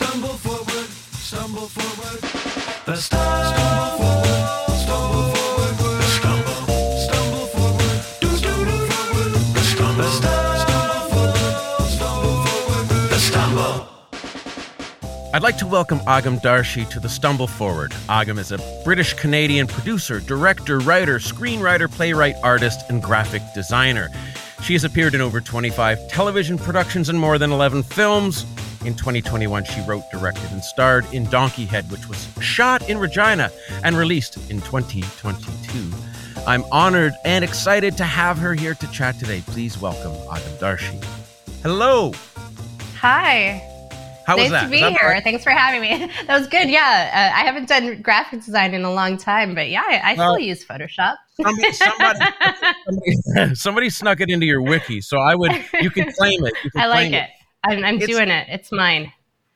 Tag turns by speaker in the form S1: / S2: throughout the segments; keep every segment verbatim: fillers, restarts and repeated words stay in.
S1: Stumble forward, stumble forward. The stumble forward, stumble forward. The stumble, stumble forward. Do stumble forward. The stumble, stumble forward, stumble forward. The stumble.
S2: I'd like to welcome Agam Darshi to the Stumble Forward. Agam is a British-Canadian producer, director, writer, screenwriter, playwright, artist, and graphic designer. She has appeared in over twenty-five television productions and more than eleven films. In twenty twenty-one, she wrote, directed, and starred in Donkey Head, which was shot in Regina and released in twenty twenty-two. I'm honored and excited to have her here to chat today. Please welcome Agam Darshi. Hello.
S3: Hi.
S2: How was
S3: nice
S2: that?
S3: to be
S2: Was that
S3: here.
S2: right?
S3: Thanks for having me. That was good. Yeah, uh, I haven't done graphic design in a long time, but yeah, I, I
S2: Well,
S3: still use Photoshop.
S2: Somebody, somebody, somebody, somebody snuck it into your wiki, so I would. You can claim it. You can
S3: I like
S2: claim
S3: it. I'm, I'm
S2: It's-
S3: doing it. It's mine.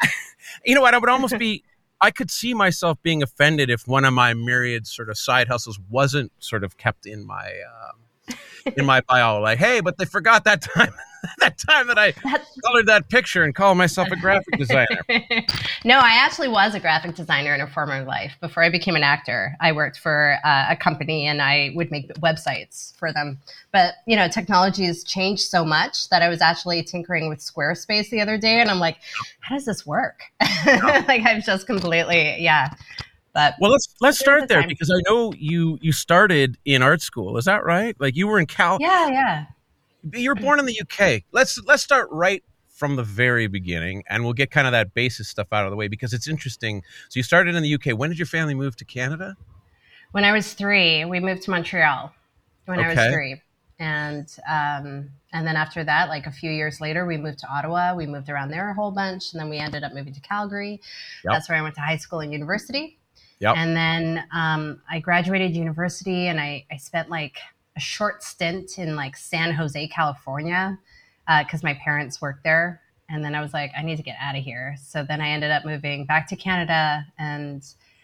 S2: You know what? I would almost be. I could see myself being offended if one of my myriad sort of side hustles wasn't sort of kept in my um, in my bio. Like, hey, but they forgot that time. That time that I
S3: That's-
S2: colored that picture and called myself a graphic designer.
S3: No, I actually was a graphic designer in a former life. Before I became an actor, I worked for uh, a company and I would make websites for them. But, you know, technology has changed so much that I was actually tinkering with Squarespace the other day. And I'm like, how does this work? Like, I've just completely, yeah. But
S2: Well, let's let's start
S3: the
S2: there
S3: time.
S2: because I know you you started in art school. Is that right? Like you were in Cal.
S3: yeah, yeah.
S2: You were born in the U K. Let's let's start right from the very beginning, and we'll get kind of that basis stuff out of the way because it's interesting. So you started in the U K. When did your family move to Canada?
S3: When I was three, we moved to Montreal when I was
S2: Okay.
S3: three. And um, and then after that, like a few years later, we moved to Ottawa. We moved around there a whole bunch. And then we ended up moving to Calgary.
S2: Yep.
S3: That's where I went to high school and university.
S2: Yep.
S3: And then um, I graduated university and I, I spent like a short stint in like San Jose, California, because my parents worked there. And then I was like, I need to get out of here. So then I ended up moving back to Canada and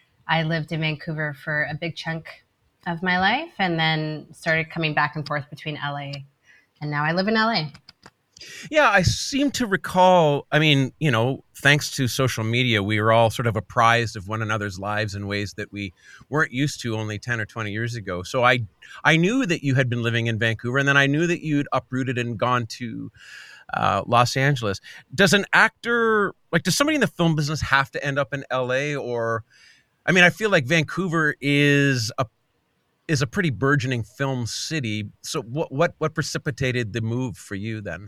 S3: I lived in Vancouver for a big chunk of my life and then started coming back and forth between L A. And now I live in L A.
S2: Yeah, I seem to recall, I mean, you know, thanks to social media, we were all sort of apprised of one another's lives in ways that we weren't used to only ten or twenty years ago. So I I knew that you had been living in Vancouver, and then I knew that you'd uprooted and gone to uh, Los Angeles. Does an actor, like, does somebody in the film business have to end up in L A? Or, I mean, I feel like Vancouver is a is a pretty burgeoning film city. So what what what precipitated the move for you then?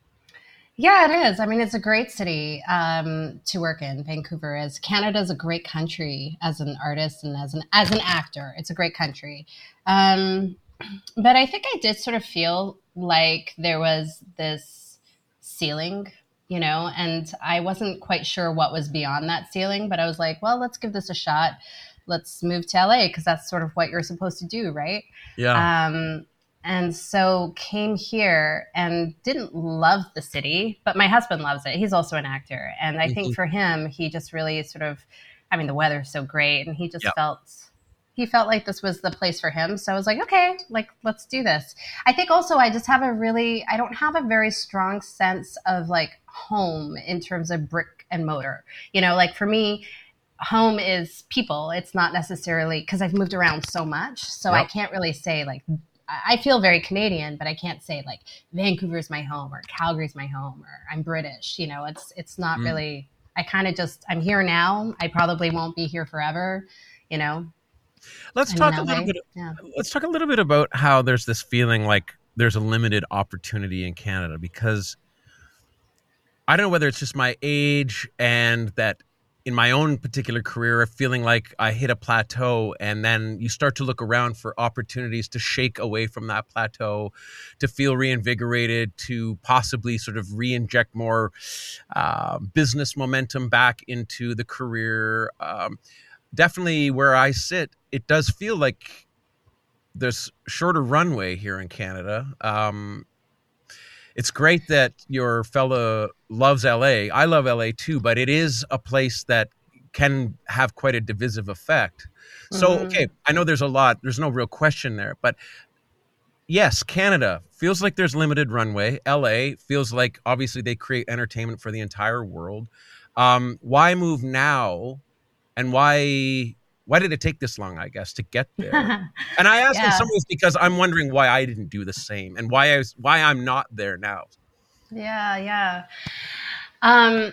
S3: Yeah, it is. I mean, it's a great city um, to work in. Vancouver is. Canada's a great country as an artist and as an as an actor. It's a great country. Um, but I think I did sort of feel like there was this ceiling, you know, and I wasn't quite sure what was beyond that ceiling. But I was like, well, let's give this a shot. Let's move to L A because that's sort of what you're supposed to do, right?
S2: Yeah.
S3: Um, and so came here and didn't love the city, but my husband loves it. He's also an actor. And I
S2: Mhm.
S3: think for him, he just really sort of, I mean, the weather's so great and he just
S2: Yep.
S3: felt, he felt like this was the place for him. So I was like, okay, like, let's do this. I think also I just have a really, I don't have a very strong sense of like home in terms of brick and mortar. You know, like for me, home is people. It's not necessarily because I've moved around so much. So I
S2: Yep.
S3: can't really say like, I feel very Canadian, but I can't say like Vancouver's my home or Calgary's my home or I'm British. You know, it's it's not
S2: Mm.
S3: really. I kind of just I'm here now. I probably won't be here forever. You know.
S2: Let's
S3: I'm
S2: talk
S3: in
S2: a little
S3: L A.
S2: bit.
S3: Yeah.
S2: Let's talk a little bit about how there's this feeling like there's a limited opportunity in Canada because I don't know whether it's just my age and that in my own particular career, feeling like I hit a plateau and then you start to look around for opportunities to shake away from that plateau, to feel reinvigorated, to possibly sort of re-inject more uh, business momentum back into the career. Um, definitely where I sit, it does feel like there's shorter runway here in Canada. Um, it's great that your fella loves L A. I love L A too, but it is a place that can have quite a divisive effect. So,
S3: Mhm.
S2: okay, I know there's a lot, there's no real question there, but yes, Canada feels like there's limited runway. L A feels like obviously they create entertainment for the entire world. Um, why move now, and why why did it take this long? I guess to get there. And I ask in
S3: Yeah.
S2: some ways because I'm wondering why I didn't do the same, and why I was, why I'm not there now.
S3: Yeah, yeah. Um,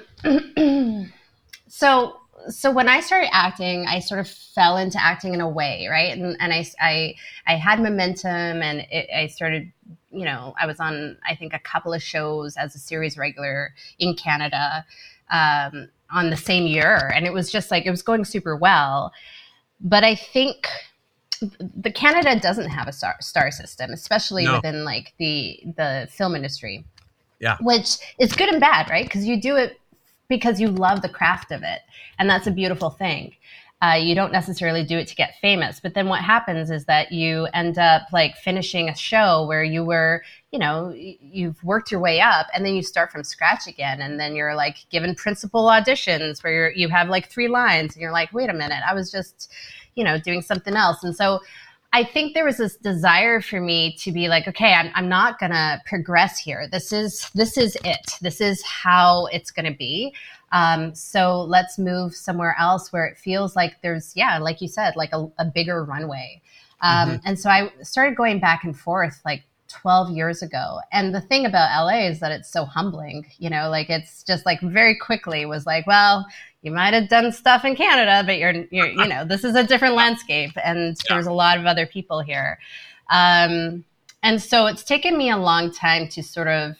S3: so, so when I started acting, I sort of fell into acting in a way, right? And and I I, I had momentum, and it, I started, you know, I was on I think a couple of shows as a series regular in Canada um, on the same year, and it was just like it was going super well. But I think the Canada doesn't have a star, star system, especially
S2: No.
S3: within like the the film industry.
S2: Yeah.
S3: Which is good and bad, right? Because you do it because you love the craft of it. And that's a beautiful thing. Uh, you don't necessarily do it to get famous. But then what happens is that you end up like finishing a show where you were, you know, you've worked your way up, and then you start from scratch again. And then you're like given principal auditions where you're, you have like three lines, and you're like, wait a minute, I was just, you know, doing something else. And so I think there was this desire for me to be like, okay, I'm, I'm not going to progress here. This is, this is it. This is how it's going to be. Um, so let's move somewhere else where it feels like there's, yeah, like you said, like a, a bigger runway. Um,
S2: Mhm.
S3: And so I started going back and forth like twelve years ago. And the thing about L A is that it's so humbling, you know, like it's just like very quickly was like, well, you might have done stuff in Canada, but you're, you're, you know, this is a different landscape, and
S2: Yeah.
S3: there's a lot of other people here. Um, and so it's taken me a long time to sort of,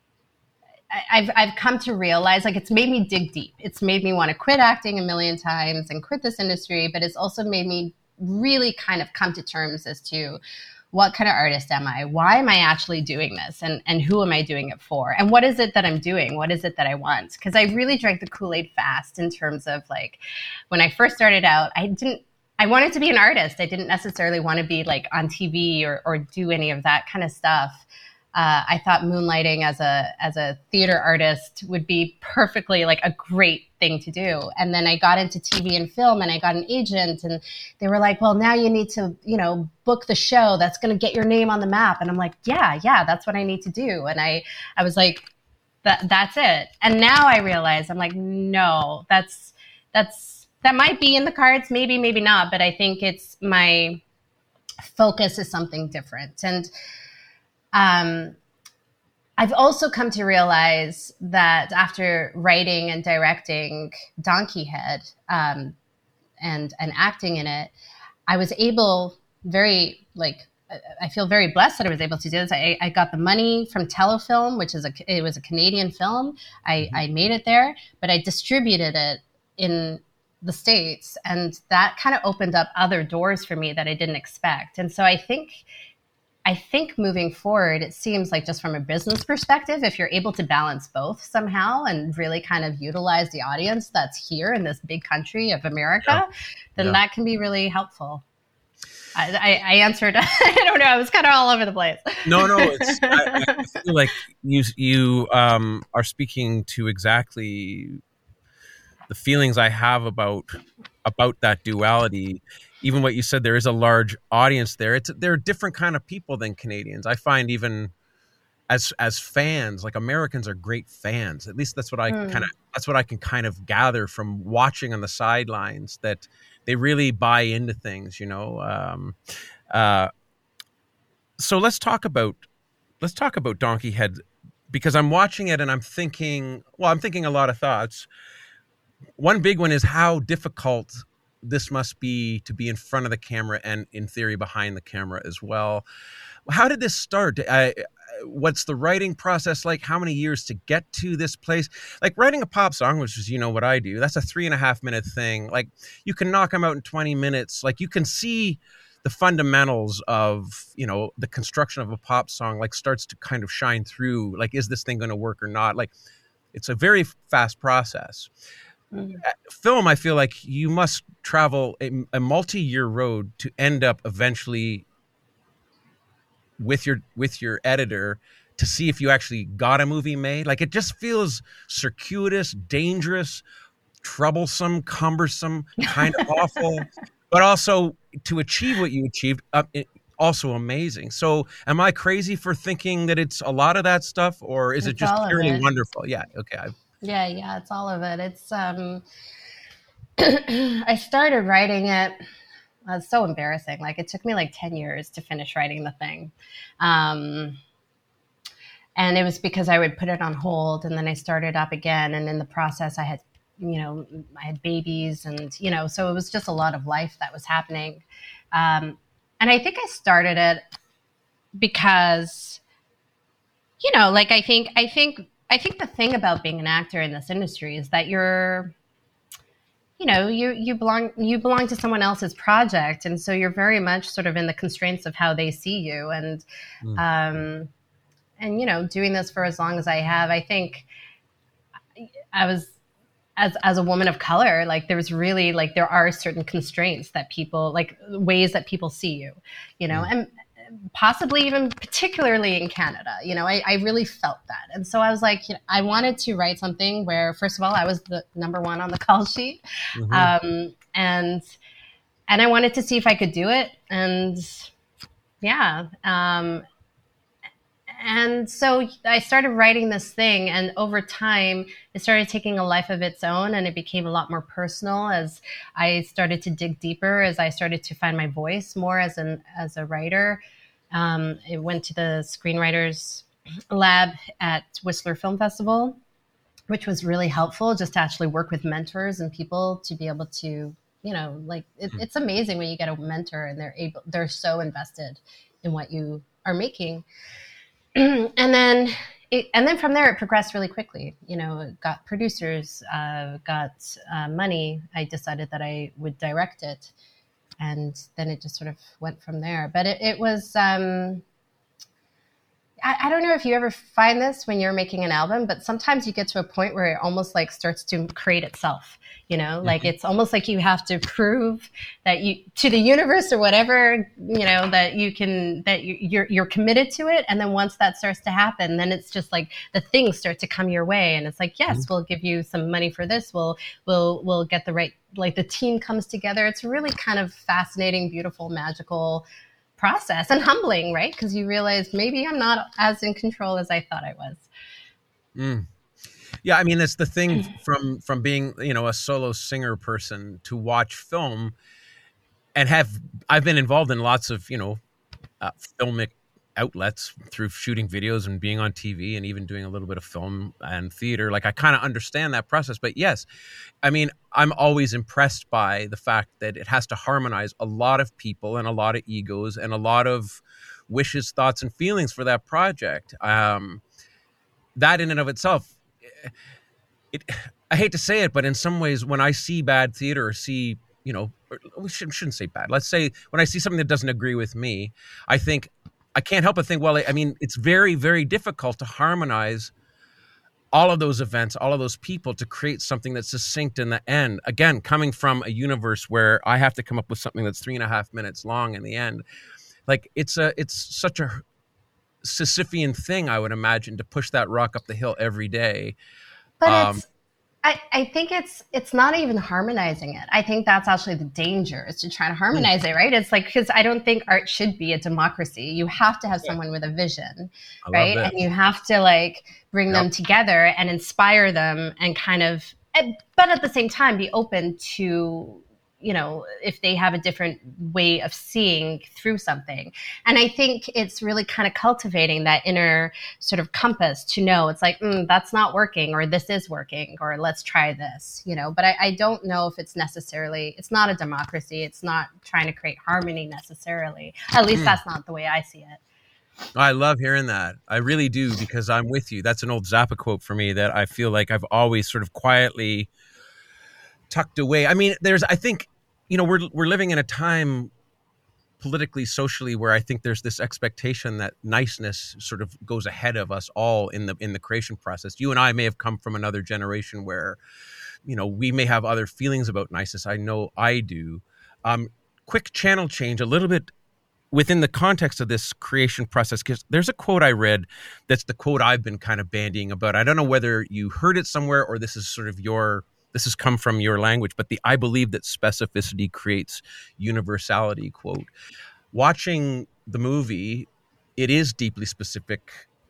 S3: I- I've, I've come to realize, like, it's made me dig deep. It's made me want to quit acting a million times and quit this industry, but it's also made me really kind of come to terms as to what kind of artist am I? Why am I actually doing this? And, and who am I doing it for? And what is it that I'm doing? What is it that I want? Because I really drank the Kool-Aid fast in terms of like, when I first started out, I didn't, I wanted to be an artist. I didn't necessarily want to be like on T V or, or do any of that kind of stuff. Uh, I thought moonlighting as a as a theater artist would be perfectly like a great thing to do. And then I got into T V and film, and I got an agent, and they were like, well, now you need to, you know, book the show that's going to get your name on the map. And I'm like, yeah, yeah, that's what I need to do. And I, I was like, that that's it. And now I realize I'm like, no, that's, that's, that might be in the cards. Maybe, maybe not. But I think it's my focus is something different. And, Um, I've also come to realize that after writing and directing Donkey Head um, and and acting in it, I was able very like I feel very blessed that I was able to do this. I, I got the money from Telefilm, which is a it was a Canadian film. I, I made it there, but I distributed it in the States, and that kind of opened up other doors for me that I didn't expect. And so I think. I think moving forward, it seems like just from a business perspective, if you're able to balance both somehow and really kind of utilize the audience that's here in this big country of America,
S2: Yeah.
S3: then
S2: Yeah.
S3: that can be really helpful. I, I, I answered, I don't know, I was kind of all over the place.
S2: No, no, it's, I, I feel like you you um, are speaking to exactly the feelings I have about about that duality. Even what you said, there is a large audience there. It's they're a different kind of people than Canadians. I find even as as fans, like Americans are great fans. At least that's what I
S3: Mm.
S2: kind of that's what I can kind of gather from watching on the sidelines, that they really buy into things, you know. Um, uh, so let's talk about let's talk about Donkey Head, because I'm watching it and I'm thinking, well, I'm thinking a lot of thoughts. One big one is how difficult this must be to be in front of the camera and, in theory, behind the camera as well. How did this start? I, what's the writing process like? How many years to get to this place? Like writing a pop song, which is, you know, what I do, that's a three and a half minute thing. Like you can knock them out in twenty minutes. Like you can see the fundamentals of, you know, the construction of a pop song, like starts to kind of shine through. Like, is this thing going to work or not? Like it's a very fast process.
S3: Mm.
S2: Film, I feel like you must travel a, a multi-year road to end up eventually with your with your editor to see if you actually got a movie made. Like it just feels circuitous, dangerous, troublesome, cumbersome, kind of awful, but also to achieve what you achieved, uh, it, also amazing. So am I crazy for thinking that it's a lot of that stuff, or is it
S3: It's
S2: just
S3: all of
S2: purely
S3: it.
S2: wonderful? Yeah, okay. I,
S3: Yeah, yeah, it's all of it. It's um I started writing it. It's so embarrassing. Like it took me like ten years to finish writing the thing. Um and it was because I would put it on hold and then I started up again, and in the process I had, you know, I had babies, and you know, so it was just a lot of life that was happening. Um and I think I started it because, you know, like I think I think I think the thing about being an actor in this industry is that you're, you know, you you belong you belong to someone else's project, and so you're very much sort of in the constraints of how they see you, and
S2: Mm.
S3: um and you know, doing this for as long as I have, I think I was, as as a woman of color, like there was really, like there are certain constraints that people, like ways that people see you, you know,
S2: Mm.
S3: and possibly even particularly in Canada, you know, I, I really felt that. And so I was like, you know, I wanted to write something where, first of all, I was the number one on the call sheet.
S2: Mhm.
S3: Um, and, and I wanted to see if I could do it. And yeah. Um, and so I started writing this thing, and over time, it started taking a life of its own, and it became a lot more personal as I started to dig deeper, as I started to find my voice more as an as a writer. Um, it went to the screenwriters lab at Whistler Film Festival, which was really helpful, just to actually work with mentors and people to be able to, you know, like it, it's amazing when you get a mentor and they're able, they're so invested in what you are making. and then it, and then from there it progressed really quickly. You know, got producers, uh, got uh, money. I decided that I would direct it, and then it just sort of went from there. But it, it was um, I, I don't know if you ever find this when you're making an album, but sometimes you get to a point where it almost like starts to create itself. You know, like it's almost like you have to prove that you, to the universe or whatever, you know, that you can, that you, you're you're committed to it. And then once that starts to happen, then it's just like the things start to come your way, and it's like, yes, we'll give you some money for this. We'll we'll we'll get the right, like the team comes together. It's really kind of fascinating, beautiful, magical process, and humbling, right? Because you realize maybe I'm not as in control as I thought I was.
S2: Mm. Yeah, I mean, it's the thing from from being, you know, a solo singer person to watch film and have, I've been involved in lots of, you know, uh, filmic outlets through shooting videos and being on T V and even doing a little bit of film and theater. Like I kind of understand that process. But yes, I mean, I'm always impressed by the fact that it has to harmonize a lot of people and a lot of egos and a lot of wishes, thoughts, and feelings for that project. Um, that in and of itself, it, I hate to say it, but in some ways, when I see bad theater or see, you know, or we shouldn't, shouldn't say bad. Let's say when I see something that doesn't agree with me, I think, I can't help but think, well, I mean, it's very, very difficult to harmonize all of those events, all of those people to create something that's succinct in the end. Again, coming from a universe where I have to come up with something that's three and a half minutes long in the end. Like it's a, it's such a Sisyphean thing, I would imagine, to push that rock up the hill every day.
S3: But
S2: Um,
S3: it's, I, I think it's it's not even harmonizing it. I think that's actually the danger, is to try to harmonize it, right? It's like, because I don't think art should be a democracy. You have to have someone with a vision,
S2: I love
S3: right?
S2: this.
S3: And you have to like bring them
S2: Yep.
S3: together and inspire them, and kind of, but at the same time be open to, you know, if they have a different way of seeing through something. And I think it's really kind of cultivating that inner sort of compass to know it's like, mm, that's not working, or this is working, or let's try this, you know. But I, I don't know if it's necessarily, it's not a democracy. It's not trying to create harmony necessarily. At least
S2: Mm.
S3: that's not the way I see it.
S2: I love hearing that. I really do, because I'm with you. That's an old Zappa quote for me that I feel like I've always sort of quietly tucked away. I mean, there's, I think, you know, we're we're living in a time politically, socially, where I think there's this expectation that niceness sort of goes ahead of us all in the in the creation process. You and I may have come from another generation where, you know, we may have other feelings about niceness. I know I do. Um, quick channel change a little bit within the context of this creation process, because there's a quote I read that's the quote I've been kind of bandying about. I don't know whether you heard it somewhere or this is sort of your, this has come from your language, but the I believe that specificity creates universality quote. Watching the movie, it is deeply specific. It,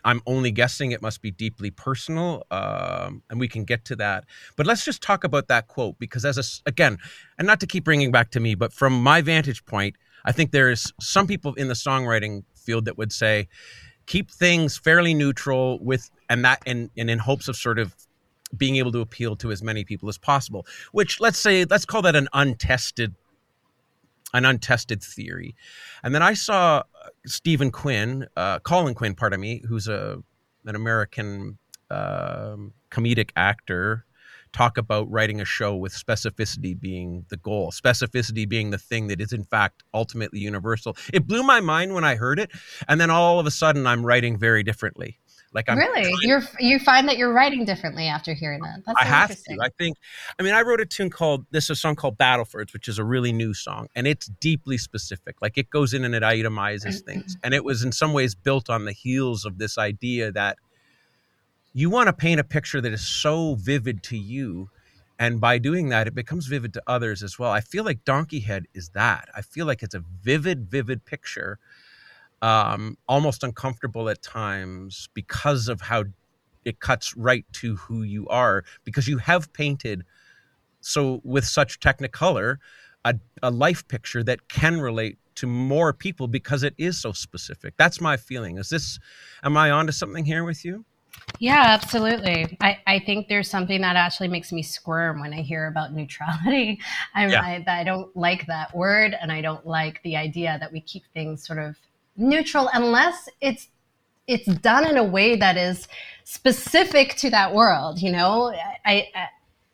S2: I'm only guessing it must be deeply personal, um, and we can get to that. But let's just talk about that quote, because as a, again, and not to keep bringing back to me, but from my vantage point, I think there's some people in the songwriting field that would say, keep things fairly neutral with, and that, and, and in hopes of sort of being able to appeal to as many people as possible, which let's say, let's call that an untested an untested theory. And then I saw Stephen Quinn, uh, Colin Quinn, pardon me, who's a an American um, comedic actor, talk about writing a show with specificity being the goal, specificity being the thing that is in fact ultimately universal. It blew my mind when I heard it, and then all of a sudden I'm writing very differently. Like I'm
S3: really,
S2: trying-
S3: you're you find that you're writing differently after hearing that. That's
S2: I
S3: so
S2: have
S3: interesting.
S2: to. I think, I mean, I wrote a tune called, this is a song called Battlefords, which is a really new song, and it's deeply specific. Like it goes in and it itemizes things. And it was in some ways built on the heels of this idea that you want to paint a picture that is so vivid to you. And by doing that, it becomes vivid to others as well. I feel like Donkey Head is that. I feel like it's a vivid, vivid picture, um, almost uncomfortable at times because of how it cuts right to who you are, because you have painted so with such technicolor a, a life picture that can relate to more people because it is so specific. That's my feeling. Is this, am I onto something here with you?
S3: Yeah, absolutely. I, I think there's something that actually makes me squirm when I hear about neutrality. I'm,
S2: Yeah.
S3: I, I don't like that word, and I don't like the idea that we keep things sort of neutral unless it's it's done in a way that is specific to that world. You know, I I,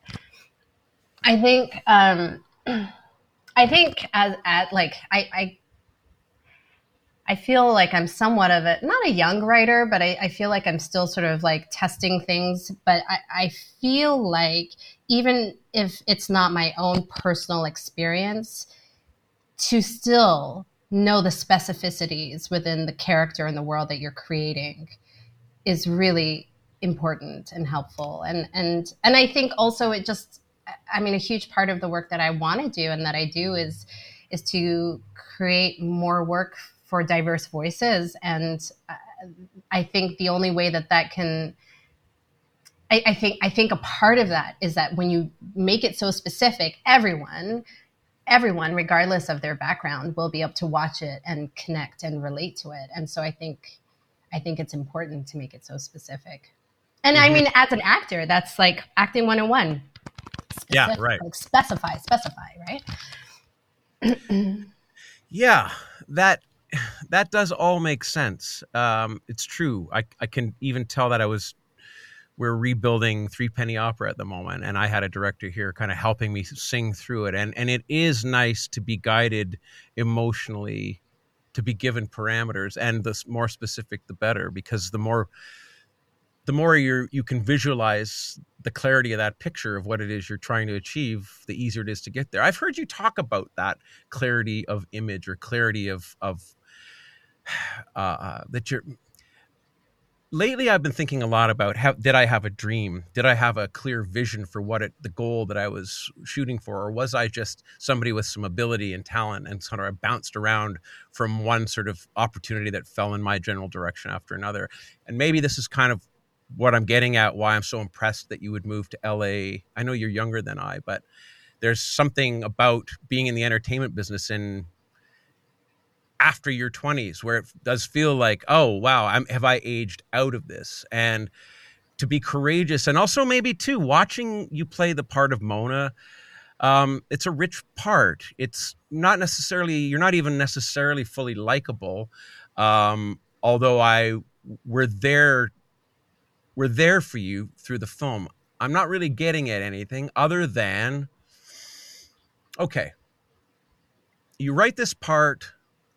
S3: I think um, I think as at like I. I I feel like I'm somewhat of a, not a young writer, but I, I feel like I'm still sort of like testing things. But I, I feel like even if it's not my own personal experience, to still know the specificities within the character and the world that you're creating is really important and helpful. And, and, and I think also it just, I mean, a huge part of the work that I want to do and that I do is, is to create more work for diverse voices. And I think the only way that that can, I, I think, I think a part of that is that when you make it so specific, everyone, everyone, regardless of their background, will be able to watch it and connect and relate to it. And so I think, I think it's important to make it so specific. And mm-hmm. I mean, as an actor, that's like acting one oh one.
S2: Yeah, right.
S3: Like specify, specify, right?
S2: Yeah, that, that does all make sense. Um, it's true. I, I can even tell that I was, we're rebuilding Three Penny Opera at the moment, and I had a director here kind of helping me sing through it. And, and it is nice to be guided emotionally, to be given parameters, and the more specific, the better, because the more, the more you you can visualize the clarity of that picture of what it is you're trying to achieve, the easier it is to get there. I've heard you talk about that clarity of image or clarity of, of, Uh, that you're lately I've been thinking a lot about how did I have a dream? Did I have a clear vision for what it, the goal that I was shooting for? Or was I just somebody with some ability and talent and sort of bounced around from one sort of opportunity that fell in my general direction after another? And maybe this is kind of what I'm getting at, why I'm so impressed that you would move to L A. I know you're younger than I, but there's something about being in the entertainment business in after your twenties, where it does feel like, oh, wow, I'm, have I aged out of this? And to be courageous, and also maybe too, watching you play the part of Mona, um, it's a rich part. It's not necessarily, you're not even necessarily fully likable. Um, although I, we're there, we're there for you through the film. I'm not really getting at anything other than, okay, you write this part.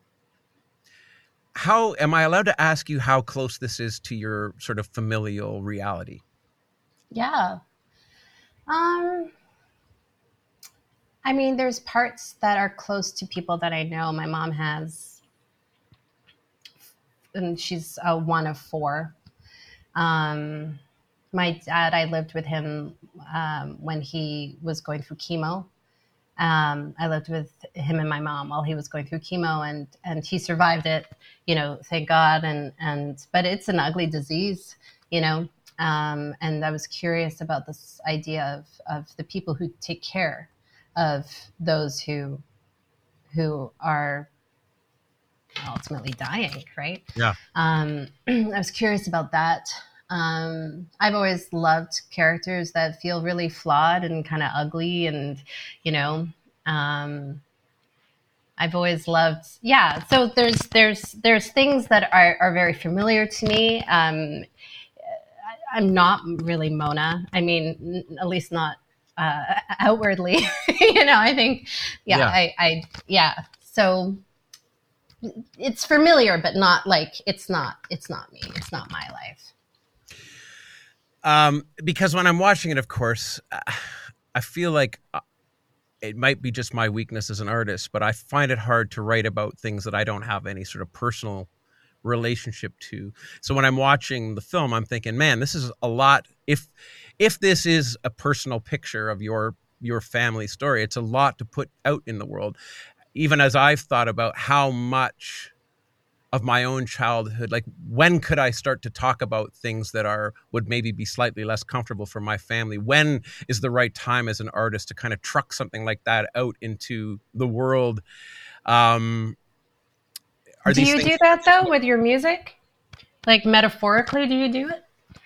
S2: How am I allowed to ask you how close this is to your sort of familial reality?
S3: Yeah. Um, I mean, there's parts that are close to people that I know. My mom has, and she's uh, one of four. Um, my dad, I lived with him um, when he was going through chemo. Um, I lived with him and my mom while he was going through chemo, and and he survived it, you know, thank God. And and but it's an ugly disease, you know. Um, and I was curious about this idea of of the people who take care of those who who are ultimately dying, right?
S2: Yeah.
S3: Um, I was curious about that. Um, I've always loved characters that feel really flawed and kind of ugly, and you know, um, I've always loved. Yeah, so there's there's there's things that are are very familiar to me. Um, I, I'm not really Mona. I mean, n- at least not uh, outwardly. you know, I think, yeah,
S2: Yeah.
S3: I, I, yeah. So it's familiar, but not like it's not it's not me. It's not my life.
S2: Um, because when I'm watching it, of course, uh, I feel like uh, it might be just my weakness as an artist, but I find it hard to write about things that I don't have any sort of personal relationship to. So when I'm watching the film, I'm thinking, man, this is a lot. If if this is a personal picture of your your family story, it's a lot to put out in the world. Even as I've thought about how much of my own childhood, like when could I start to talk about things that are would maybe be slightly less comfortable for my family? When is the right time as an artist to kind of truck something like that out into the world? Um, are
S3: Do
S2: these
S3: you
S2: things
S3: do that though with your music? Like metaphorically, do you do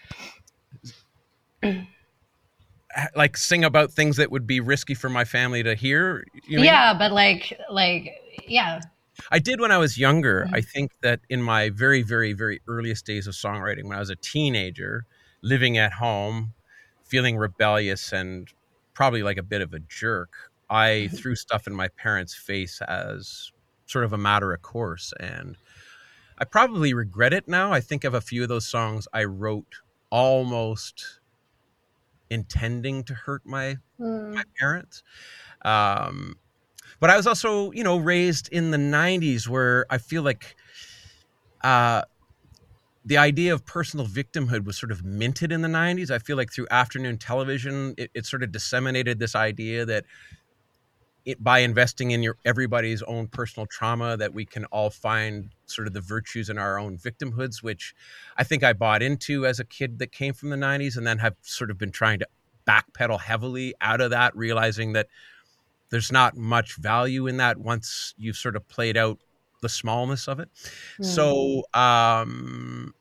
S3: it?
S2: like sing about things that would be risky for my family to hear? You mean?
S3: Yeah, but like like yeah.
S2: I did when I was younger. I think that in my very, very, very earliest days of songwriting, when I was a teenager, living at home, feeling rebellious and probably like a bit of a jerk, I threw stuff in my parents' face as sort of a matter of course. And I probably regret it now. I think of a few of those songs I wrote almost intending to hurt my
S3: Hmm.
S2: my parents. Um, but I was also, you know, raised in the nineties where I feel like uh, the idea of personal victimhood was sort of minted in the nineties. I feel like through afternoon television, it, it sort of disseminated this idea that it, by investing in your everybody's own personal trauma, that we can all find sort of the virtues in our own victimhoods, which I think I bought into as a kid that came from the nineties, and then have sort of been trying to backpedal heavily out of that, realizing that there's not much value in that once you've sort of played out the smallness of it.
S3: Hmm.
S2: So, um,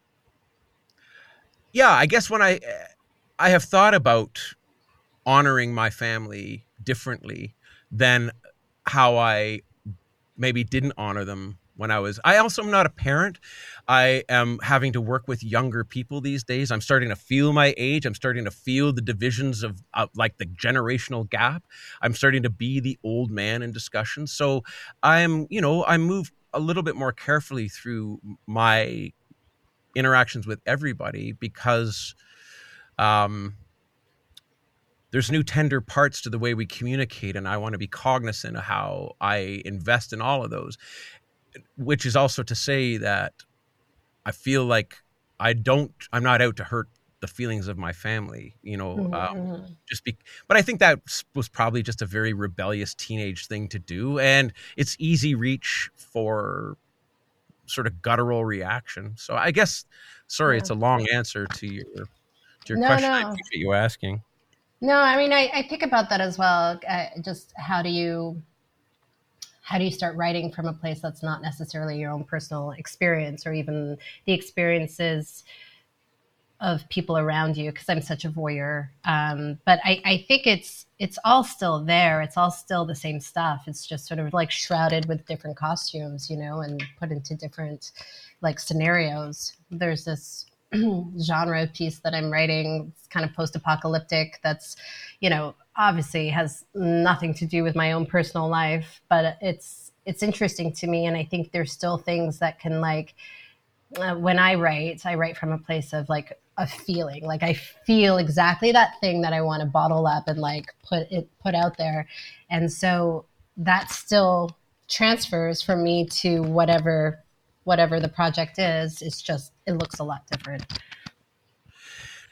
S2: yeah, I guess when I, I have thought about honoring my family differently than how I maybe didn't honor them when I was, I also am not a parent. I am having to work with younger people these days. I'm starting to feel my age. I'm starting to feel the divisions of, of like the generational gap. I'm starting to be the old man in discussions. So I'm, you know, I move a little bit more carefully through my interactions with everybody because um, there's new tender parts to the way we communicate. And I want to be cognizant of how I invest in all of those. Which is also to say that I feel like I don't, I'm not out to hurt the feelings of my family, you know,
S3: Mhm,
S2: um,
S3: mhm.
S2: just be, but I think that was probably just a very rebellious teenage thing to do. And it's easy reach for sort of guttural reaction. So I guess, sorry,
S3: Yeah.
S2: it's a long answer to your, to your
S3: No,
S2: question. I
S3: no.
S2: appreciate you asking.
S3: No, I mean, I, I think about that as well. Uh, just how do you how do you start writing from a place that's not necessarily your own personal experience or even the experiences of people around you? Because I'm such a voyeur, um, but I, I think it's it's all still there. It's all still the same stuff. It's just sort of like shrouded with different costumes, you know, and put into different like scenarios. There's this genre piece that I'm writing. It's kind of post-apocalyptic. That's, you know, obviously has nothing to do with my own personal life, but it's it's interesting to me, and I think there's still things that can like. Uh, when I write, I write from a place of like a feeling. Like I feel exactly that thing that I want to bottle up and like put it put out there, and so that still transfers from me to whatever whatever the project is. It's just it looks a lot different.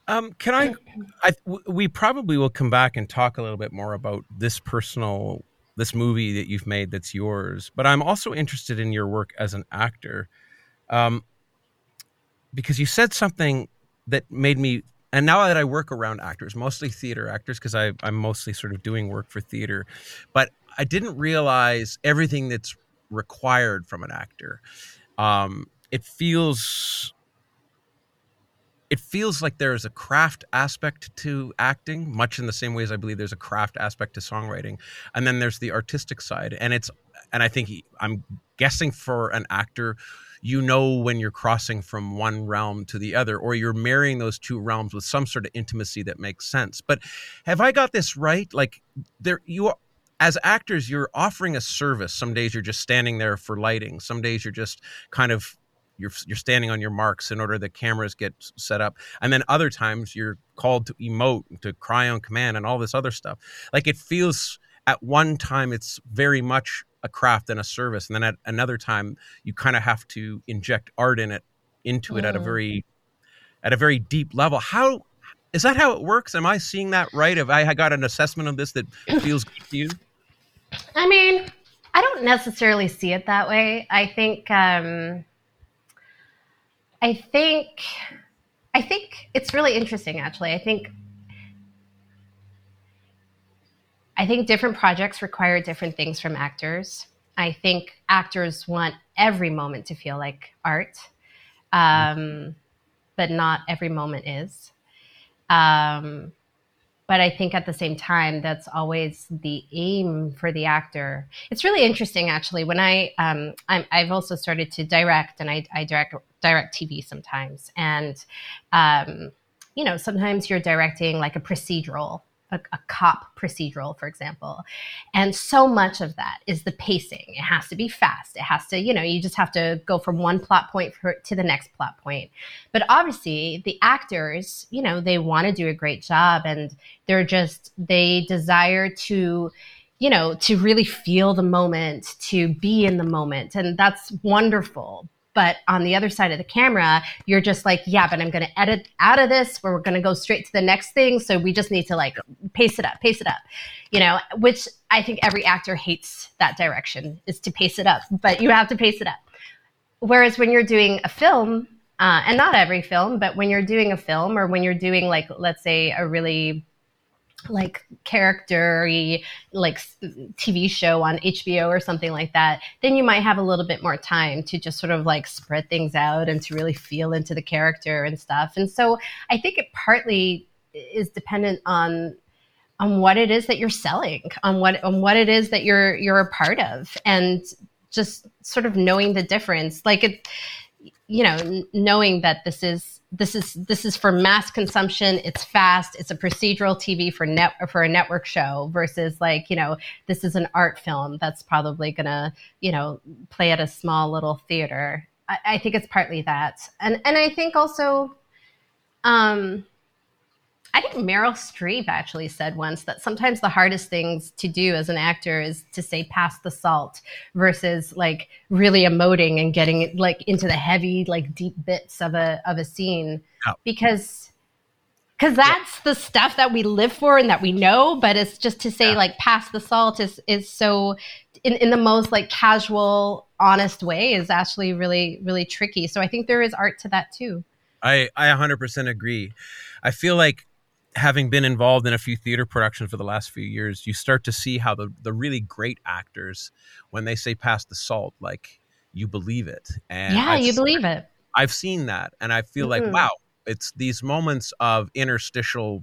S2: Um, can I, I? We probably will come back and talk a little bit more about this personal, this movie that you've made that's yours. But I'm also interested in your work as an actor, um, because you said something that made me. And now that I work around actors, mostly theater actors, because I'm mostly sort of doing work for theater, but I didn't realize everything that's required from an actor. Um, it feels. It feels like there is a craft aspect to acting, much in the same way as I believe there's a craft aspect to songwriting. And then there's the artistic side. And it's, and I think he, I'm guessing for an actor, you know, when you're crossing from one realm to the other, or you're marrying those two realms with some sort of intimacy that makes sense. But have I got this right? Like there, you are, as actors, you're offering a service. Some days you're just standing there for lighting. Some days you're just kind of, You're you're standing on your marks in order the cameras get set up. And then other times you're called to emote, to cry on command and all this other stuff. Like it feels at one time it's very much a craft and a service. And then at another time you kind of have to inject art in it, into it mm. at a very, at a very deep level. How, is that how it works? Am I seeing that right? Have I got an assessment of this that feels good to you?
S3: I mean, I don't necessarily see it that way. I think, um, I think, I think it's really interesting, actually. I think, I think different projects require different things from actors. I think actors want every moment to feel like art, um, but not every moment is. Um, but I think at the same time, that's always the aim for the actor. It's really interesting, actually. When I, um, I'm, I've also started to direct, and I, I direct direct T V sometimes. And, um, you know, sometimes you're directing like a procedural, a, a cop procedural, for example. And so much of that is the pacing. It has to be fast. It has to, you know, you just have to go from one plot point for, to the next plot point. But obviously the actors, you know, they want to do a great job, and they're just, they desire to, you know, to really feel the moment, to be in the moment. And that's wonderful. But on the other side of the camera, you're just like, yeah, but I'm going to edit out of this, where we're going to go straight to the next thing. So we just need to like pace it up, pace it up, you know, which I think every actor hates that direction, is to pace it up, but you have to pace it up. Whereas when you're doing a film, uh, and not every film, but when you're doing a film, or when you're doing like, let's say a really like character-y, like T V show on H B O or something like that, then you might have a little bit more time to just sort of like spread things out and to really feel into the character and stuff. And so I think it partly is dependent on on what it is that you're selling, on what on what it is that you're you're a part of, and just sort of knowing the difference. Like it, you know, knowing that this is This is this is for mass consumption. It's fast. It's a procedural T V for net for a network show, versus like, you know, this is an art film that's probably gonna, you know, play at a small little theater. I, I think it's partly that, and and I think also, um, I think Meryl Streep actually said once that sometimes the hardest things to do as an actor is to say pass the salt, versus like really emoting and getting like into the heavy, like deep bits of a of a scene, oh. because because that's yeah. the stuff that we live for and that we know. But it's just to say yeah. like pass the salt is is so in, in the most like casual, honest way is actually really, really tricky. So I think there is art to that too.
S2: I I one hundred percent agree. I feel like, having been involved in a few theater productions for the last few years, you start to see how the, the really great actors, when they say pass the salt, like you believe it. And
S3: yeah,
S2: I've,
S3: you believe it.
S2: I've seen that. And I feel mm-hmm. like, wow, it's these moments of interstitial,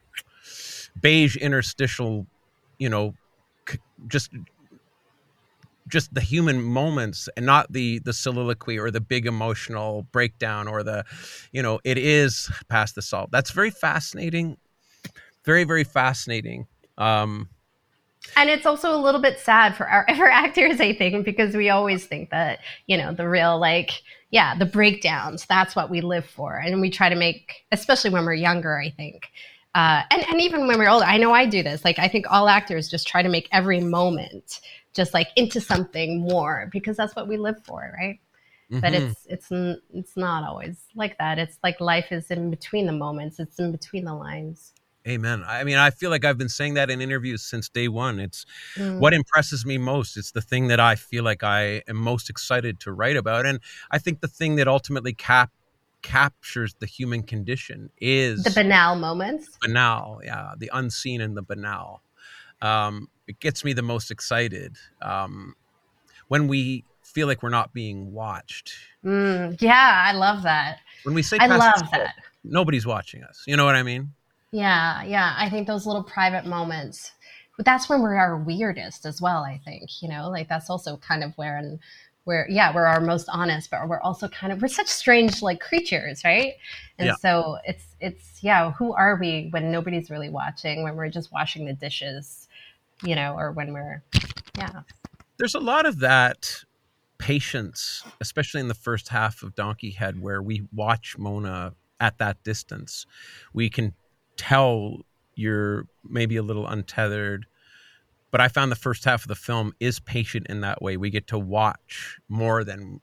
S2: beige interstitial, you know, c- just just the human moments, and not the the soliloquy or the big emotional breakdown, or the, you know, it is pass the salt. That's very fascinating. Very, very fascinating. Um,
S3: and it's also a little bit sad for our for actors, I think, because we always think that, you know, the real, like, yeah, the breakdowns, that's what we live for. And we try to make, especially when we're younger, I think. Uh, and, and even when we're older, I know I do this. Like, I think all actors just try to make every moment just like into something more, because that's what we live for, right? but
S2: Mhm.
S3: it's it's n- it's not always like that. It's like life is in between the moments. It's in between the lines.
S2: Amen. I mean, I feel like I've been saying that in interviews since day one. It's what
S3: Mm.
S2: impresses me most. It's the thing that I feel like I am most excited to write about. And I think the thing that ultimately cap captures the human condition
S3: The
S2: is
S3: banal moments.
S2: banal. Yeah, the unseen and the banal. Um, it gets me the most excited um, when we feel like we're not being watched.
S3: Mm. Yeah, I love that.
S2: When we say
S3: I
S2: past the
S3: love
S2: script,
S3: that.
S2: nobody's watching us. You know what I mean?
S3: Yeah, yeah. I think those little private moments, but that's when we're our weirdest as well, I think, you know, like that's also kind of where, and where, yeah, we're our most honest, but we're also kind of, we're such strange like creatures, right?
S2: Yeah.
S3: And so it's, it's, yeah, who are we when nobody's really watching, when we're just washing the dishes, you know, or when we're, yeah.
S2: There's a lot of that patience, especially in the first half of Donkey Head, where we watch Mona at that distance. We can tell you're maybe a little untethered, but I found the first half of the film is patient in that way. We get to watch more than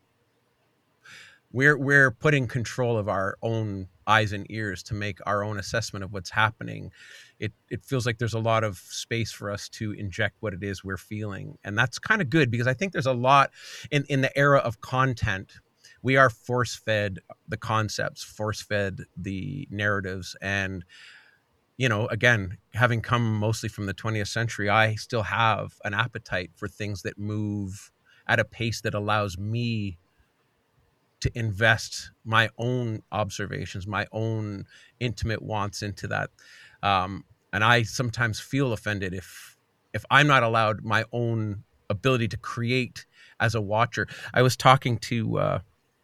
S2: we're we're putting control of our own eyes and ears to make our own assessment of what's happening. It it feels like there's a lot of space for us to inject what it is we're feeling, and that's kind of good because I think there's a lot in in the era of content. We are force fed the concepts, force fed the narratives, and you know, again, having come mostly from the twentieth century, I still have an appetite for things that move at a pace that allows me to invest my own observations, my own intimate wants into that. Um, and I sometimes feel offended if if I'm not allowed my own ability to create as a watcher. I was talking to uh,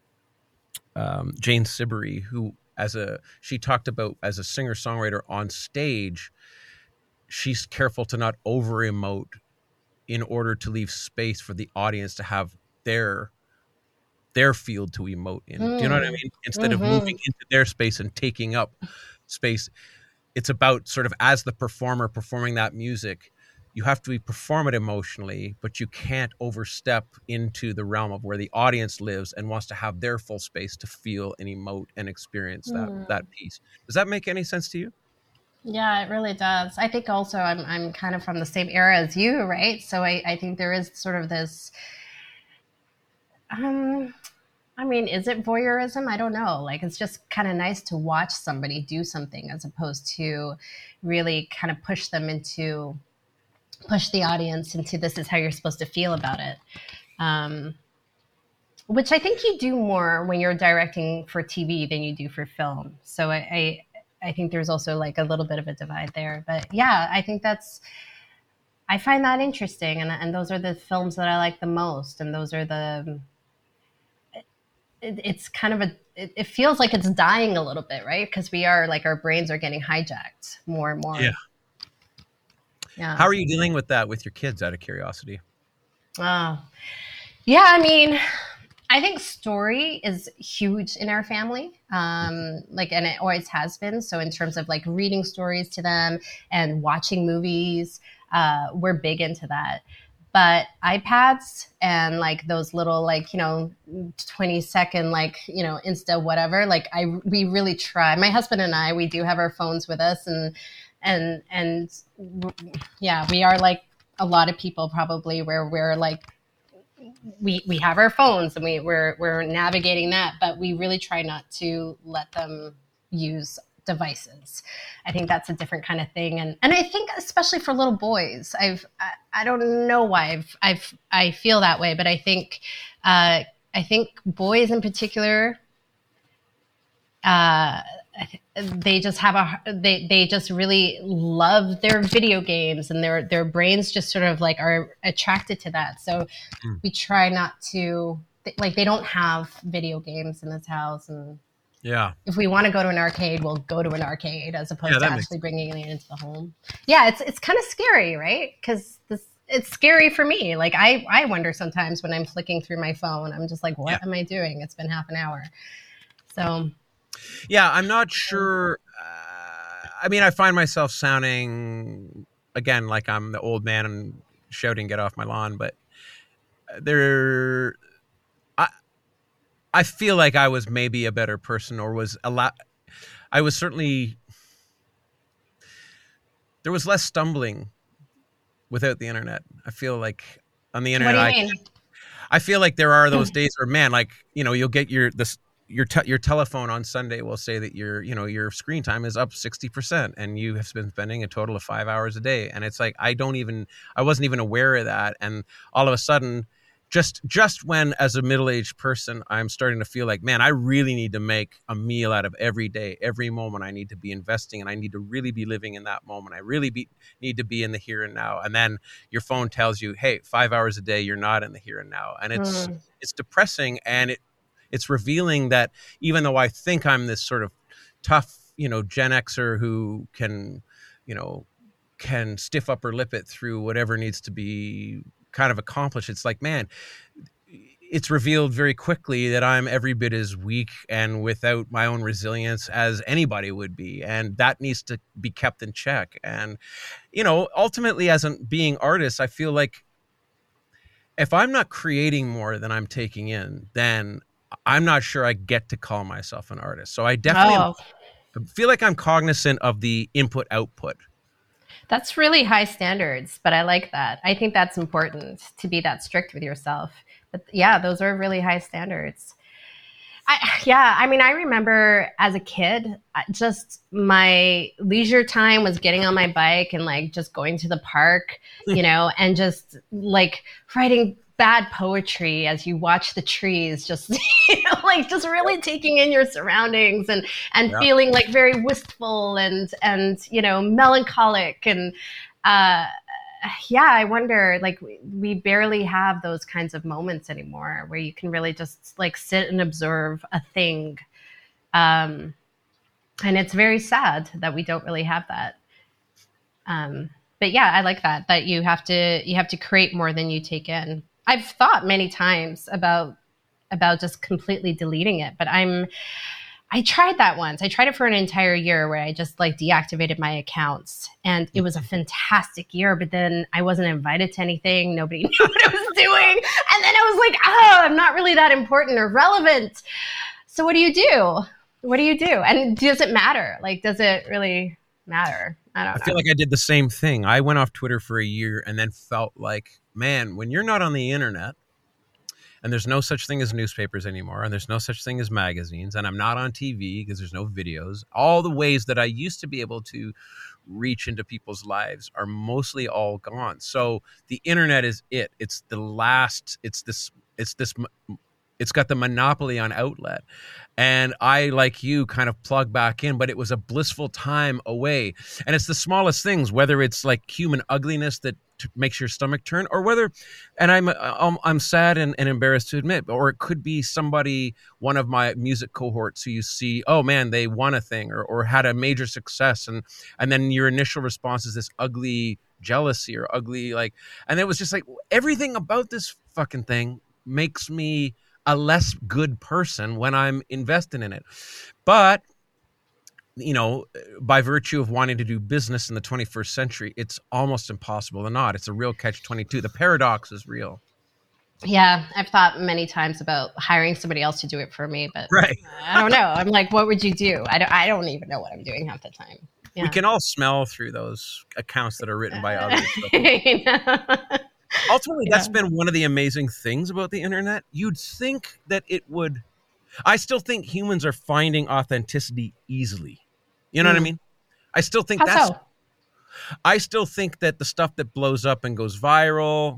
S2: um, Jane Siberry, who as a she talked about as a singer songwriter on stage, she's careful to not over emote in order to leave space for the audience to have their their field to emote in. Do you know what I
S3: Mm.
S2: mean? Instead of moving
S3: Mm-hmm.
S2: into their space and taking up space, it's about sort of as the performer performing that music, you have to be performative emotionally, but you can't overstep into the realm of where the audience lives and wants to have their full space to feel and emote and experience that
S3: Mm.
S2: that piece. Does that make any sense to you?
S3: Yeah, it really does. I think also I'm I'm kind of from the same era as you, right? So I, I think there is sort of this um I mean, is it voyeurism? I don't know. Like it's just kind of nice to watch somebody do something as opposed to really kind of push them into push the audience into this is how you're supposed to feel about it. Um which I think you do more when you're directing for T V than you do for film. So I, I I think there's also like a little bit of a divide there. But yeah, I think that's I find that interesting, and and those are the films that I like the most, and those are the it, it's kind of a it, it feels like it's dying a little bit, right? Because we are like our brains are getting hijacked more and
S2: Yeah.
S3: more. Yeah.
S2: How are you dealing with that with your kids, out of curiosity?
S3: Oh, yeah. I mean, I think story is huge in our family, um, like, and it always has been. So, in terms of like reading stories to them and watching movies, uh, we're big into that. But iPads and like those little like you know twenty second like you know Insta whatever, like I we really try. My husband and I, we do have our phones with us, and and and yeah, we are like a lot of people probably where we're like we we have our phones and we we're we're navigating that, but we really try not to let them use devices. I think that's a different kind of thing, and and I think especially for little boys, I've I, I don't know why I've I've I feel that way, but I think uh, I think boys in particular. Uh, they just have a they they just really love their video games, and their their brains just sort of like are attracted to that. So
S2: Mm.
S3: we try not to like they don't have video games in this house, and
S2: Yeah.
S3: if we want to go to an arcade, we'll go to an arcade as opposed
S2: Yeah,
S3: to
S2: that makes
S3: actually bringing it into the home. Yeah, it's it's kind of scary, right? Because this it's scary for me. Like I I wonder sometimes when I'm flicking through my phone, I'm just like, what
S2: Yeah.
S3: am I doing? It's been half an hour. So
S2: Yeah, I'm not sure. Uh, I mean, I find myself sounding again like I'm the old man and shouting, "Get off my lawn!" But there, I, I feel like I was maybe a better person, or was a lot. I was certainly, there was less stumbling without the internet. I feel like on the
S3: What
S2: internet,
S3: do you
S2: I,
S3: mean?
S2: I feel like there are those days where, man, like, you know, you'll get your, this, your, te- your telephone on Sunday will say that your, you know, your screen time is up sixty percent and you have been spending a total of five hours a day. And it's like, I don't even, I wasn't even aware of that. And all of a sudden, just, just when as a middle-aged person, I'm starting to feel like, man, I really need to make a meal out of every day, every moment. I need to be investing, and I need to really be living in that moment. I really be, need to be in the here and now. And then your phone tells you, hey, five hours a day, you're not in the here and now. And it's,
S3: Mm.
S2: it's depressing. And it, it's revealing that even though I think I'm this sort of tough, you know, Gen Xer who can, you know, can stiff upper lip it through whatever needs to be kind of accomplished, it's like, man, it's revealed very quickly that I'm every bit as weak and without my own resilience as anybody would be. And that needs to be kept in check. And, you know, ultimately, as a being artist, I feel like if I'm not creating more than I'm taking in, then I'm not sure I get to call myself an artist. So I definitely
S3: Oh,
S2: feel like I'm cognizant of the input output.
S3: that's really high standards, but I like that. I think that's important to be that strict with yourself. But yeah, those are really high standards. I, yeah, I mean, I remember as a kid, I- just my leisure time was getting on my bike and like just going to the park, you know, and just like writing bad poetry as you watch the trees, just you know, like just really taking in your surroundings and and
S2: Yeah.
S3: feeling like very wistful and and you know melancholic and uh yeah, I wonder, like, we, we barely have those kinds of moments anymore where you can really just like sit and observe a thing. Um, and it's very sad that we don't really have that. Um, but yeah, I like that, that you have to, you have to create more than you take in. I've thought many times about, about just completely deleting it, but I'm, I tried that once. I tried it for an entire year where I just like deactivated my accounts, and it was a fantastic year, but then I wasn't invited to anything. Nobody knew what I was doing. And then I was like, oh, I'm not really that important or relevant. So what do you do? What do you do? And does it matter? Like, does it really matter? I don't
S2: I
S3: know.
S2: feel like I did the same thing. I went off Twitter for a year and then felt like, man, when you're not on the internet, and there's no such thing as newspapers anymore, and there's no such thing as magazines, and I'm not on T V because there's no videos, all the ways that I used to be able to reach into people's lives are mostly all gone. So the internet is it. It's the last, it's this, it's this, it's got the monopoly on outlet. And I, like you, kind of plug back in, but it was a blissful time away. And it's the smallest things, whether it's like human ugliness that t- makes your stomach turn, or whether, and I'm I'm, I'm sad and, and embarrassed to admit, or it could be somebody, one of my music cohorts who you see, oh man, they won a thing or or had a major success, and and then your initial response is this ugly jealousy or ugly like, and it was just like everything about this fucking thing makes me a less good person when I'm invested in it. But, you know, by virtue of wanting to do business in the twenty-first century, it's almost impossible to not. It's a real catch twenty-two. The paradox is real.
S3: Yeah, I've thought many times about hiring somebody else to do it for me, but
S2: Right.
S3: I don't know. I'm like, what would you do? I don't, I don't even know what I'm doing half the time. Yeah.
S2: We can all smell through those accounts that are written by others. So
S3: You know?
S2: ultimately, that's
S3: Yeah.
S2: been one of the amazing things about the internet. You'd think that it would. I still think humans are finding authenticity easily. You know what I
S3: Mm.
S2: mean? I still think
S3: How
S2: that's
S3: so?
S2: I still think that the stuff that blows up and goes viral,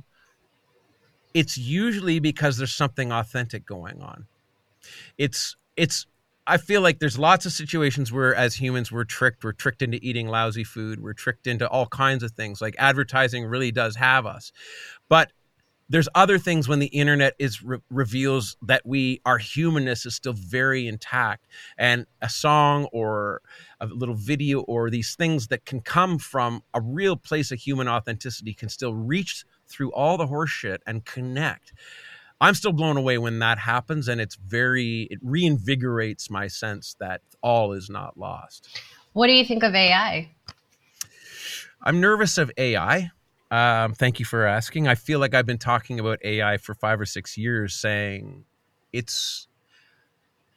S2: it's usually because there's something authentic going on. It's it's I feel like there's lots of situations where as humans we're tricked, we're tricked into eating lousy food, we're tricked into all kinds of things. Like advertising really does have us. But there's other things when the internet is re- reveals that we our humanness is still very intact, and a song or a little video or these things that can come from a real place of human authenticity can still reach through all the horse shit and connect. I'm still blown away when that happens, and it's very it reinvigorates my sense that all is not lost.
S3: What do you think of A I?
S2: I'm nervous of A I. Um, thank you for asking. I feel like I've been talking about A I for five or six years, saying it's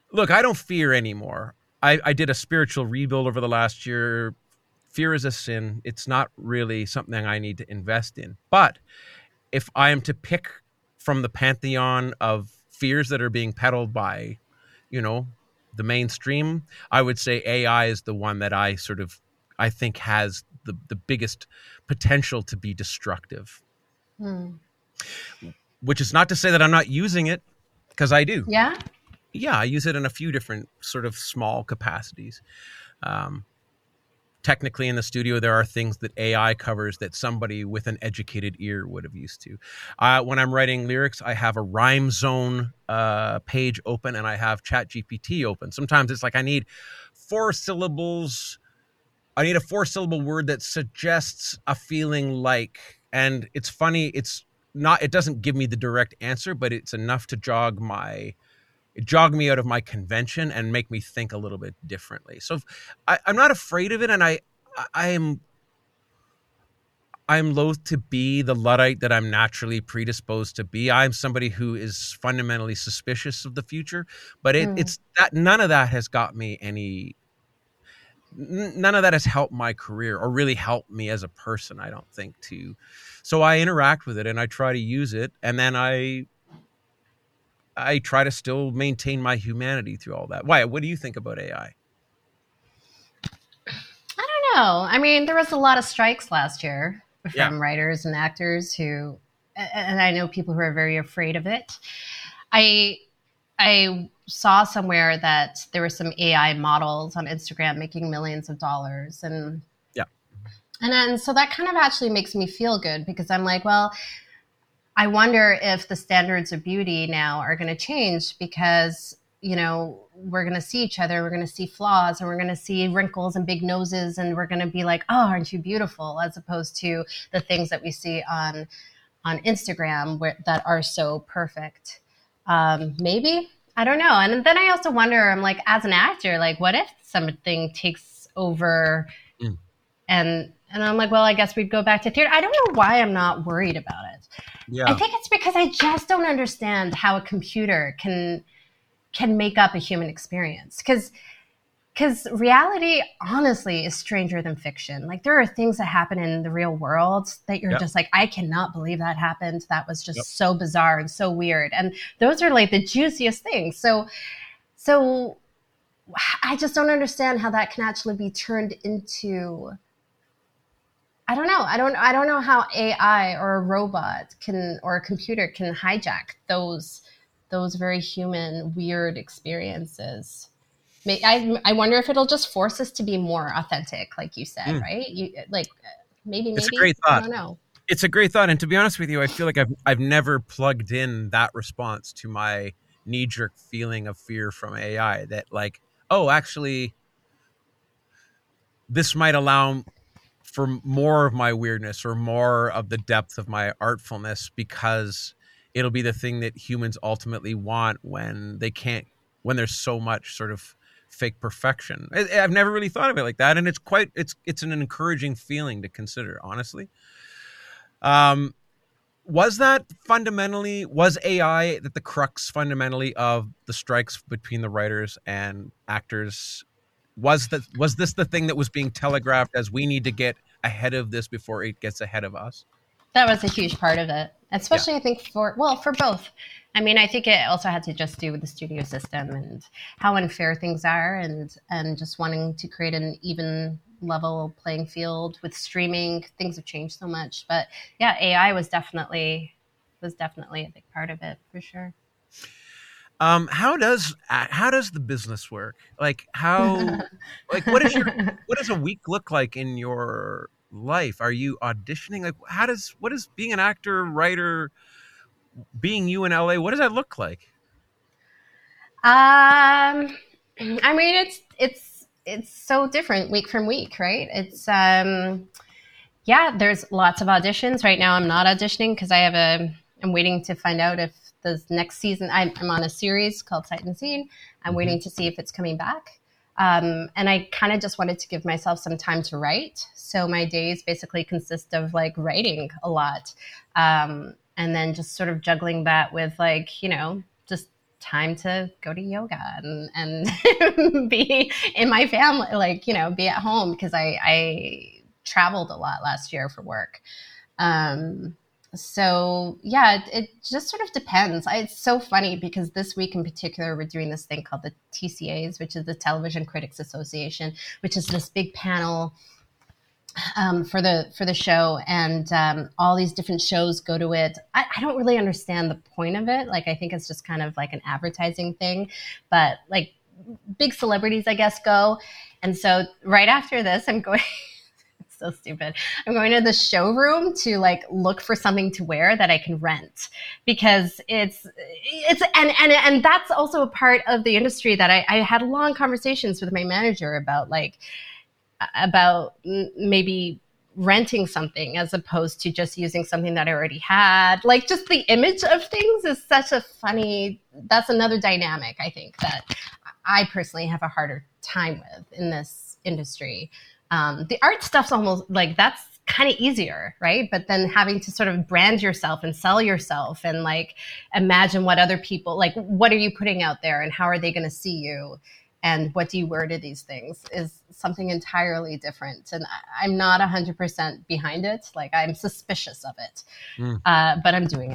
S2: look, I don't fear anymore. I, I did a spiritual rebuild over the last year. Fear is a sin. It's not really something I need to invest in. But if I am to pick from the pantheon of fears that are being peddled by, you know, the mainstream, I would say A I is the one that I sort of, I think has the, the biggest potential to be destructive.
S3: Hmm.
S2: Which is not to say that I'm not using it, because I do.
S3: Yeah.
S2: Yeah, I use it in a few different sort of small capacities. Um, technically in the studio, there are things that A I covers that somebody with an educated ear would have used to. Uh, when I'm writing lyrics, I have a Rhyme Zone uh, page open and I have ChatGPT open. Sometimes it's like I need four syllables. I need a four syllable word that suggests a feeling like, and it's funny. It's not, it doesn't give me the direct answer, but it's enough to jog my, jog me out of my convention and make me think a little bit differently. So I, I'm not afraid of it. And I, I am, I'm loath to be the Luddite that I'm naturally predisposed to be. I'm somebody who is fundamentally suspicious of the future, but it,
S3: Hmm.
S2: it's that none of that has got me any, n- none of that has helped my career or really helped me as a person, I don't think, to, so I interact with it and I try to use it. And then I, I try to still maintain my humanity through all that. Why? What do you think about A I?
S3: I don't know. I mean, there was a lot of strikes last year from
S2: Yeah.
S3: writers and actors who, and I know people who are very afraid of it. I I saw somewhere that there were some A I models on Instagram making millions of dollars, and
S2: Yeah.
S3: and then so that kind of actually makes me feel good because I'm like, well, I wonder if the standards of beauty now are going to change because, you know, we're going to see each other, we're going to see flaws, and we're going to see wrinkles and big noses, and we're going to be like, oh, aren't you beautiful? As opposed to the things that we see on on Instagram where, that are so perfect. Um, maybe, I don't know. And then I also wonder, I'm like, as an actor, like, what if something takes over
S2: Mm.
S3: and and I'm like, well, I guess we'd go back to theater. I don't know why I'm not worried about it.
S2: Yeah.
S3: I think it's because I just don't understand how a computer can can make up a human experience. Because because reality, honestly, is stranger than fiction. Like there are things that happen in the real world that you're
S2: Yep.
S3: just like, I cannot believe that happened. That was just
S2: Yep.
S3: so bizarre and so weird. And those are like the juiciest things. So so I just don't understand how that can actually be turned into. I don't know. I don't. I don't know how A I or a robot can or a computer can hijack those those very human, weird experiences. May- I I wonder if it'll just force us to be more authentic, like you said,
S2: Mm.
S3: right? You like maybe
S2: It's a
S3: maybe
S2: great
S3: I
S2: thought.
S3: don't know.
S2: It's a great thought. And to be honest with you, I feel like I've I've never plugged in that response to my knee-jerk feeling of fear from A I that like, oh, actually, this might allow for more of my weirdness or more of the depth of my artfulness because it'll be the thing that humans ultimately want when they can't, when there's so much sort of fake perfection. I, I've never really thought of it like that. And it's quite, it's, it's an encouraging feeling to consider, honestly. Um, was that fundamentally, was A I that the crux fundamentally of the strikes between the writers and actors? Was that, was this the thing that was being telegraphed as we need to get ahead of this before it gets ahead of us?
S3: That was a huge part of it, especially I think for well for both. I mean, I think it also had to just do with the studio system and how unfair things are, and and just wanting to create an even level playing field with streaming. Things have changed so much, but yeah, A I was definitely was definitely a big part of it for sure.
S2: Um, how does uh, how does the business work? Like how, like what is your what does a week look like in your life? Are you auditioning? Like how does what is being an actor, writer, being you in L A? What does that look like?
S3: Um, I mean, it's it's it's so different week from week, right? It's um, yeah. There's lots of auditions right now. I'm not auditioning because I have a. I'm waiting to find out if the next season. I'm, I'm on a series called Sight and Scene. I'm
S2: Mhm.
S3: waiting to see if it's coming back. Um, and I kind of just wanted to give myself some time to write. So my days basically consist of like writing a lot, um, and then just sort of juggling that with like you know just time to go to yoga and, and be in my family, like, you know, be at home because I, I traveled a lot last year for work. Um, so yeah, it, it just sort of depends. I, it's so funny because this week in particular, we're doing this thing called the T C As, which is the Television Critics Association, which is this big panel um, for the for the show, and um, all these different shows go to it. I, I don't really understand the point of it. Like, I think it's just kind of like an advertising thing, but like big celebrities, I guess, go. And so right after this, I'm going. It's so stupid. I'm going to the showroom to like look for something to wear that I can rent, because it's it's and and and that's also a part of the industry that I, I had long conversations with my manager about, like. about maybe renting something as opposed to just using something that I already had. Like, just the image of things is such a funny, that's another dynamic, I think, that I personally have a harder time with in this industry. Um, the art stuff's almost like, that's kind of easier, right? But then having to sort of brand yourself and sell yourself and like imagine what other people, like, what are you putting out there and how are they going to see you? And what do you wear to these things is something entirely different. And I, I'm not one hundred percent behind it. Like, I'm suspicious of it, mm. uh, but I'm doing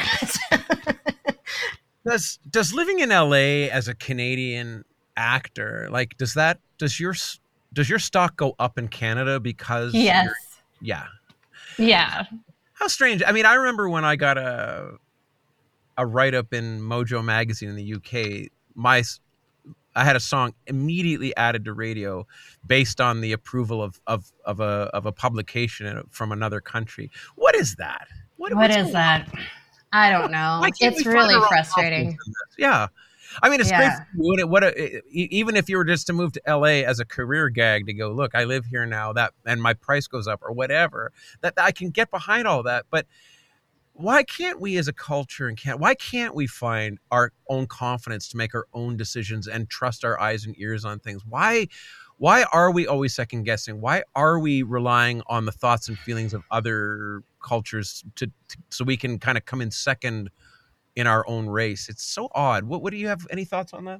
S3: it.
S2: does does living in L A as a Canadian actor, like, does that, does your, does your stock go up in Canada because?
S3: Yes.
S2: Yeah.
S3: Yeah.
S2: How strange. I mean, I remember when I got a, a write-up in Mojo magazine in the U K, my I had a song immediately added to radio based on the approval of of of a of a publication from another country. What is that?
S3: What, what is that? On? I don't know. It's really frustrating.
S2: Yeah. I mean, it's
S3: yeah.
S2: great for you. What a, even if you were just to move to L A as a career gag to go, look, I live here now, that and my price goes up or whatever, that, that I can get behind all that. But why can't we as a culture and can't why can't we find our own confidence to make our own decisions and trust our eyes and ears on things? Why why are we always second guessing? Why are we relying on the thoughts and feelings of other cultures to, to so we can kind of come in second in our own race? It's so odd. What what do you have any thoughts on that?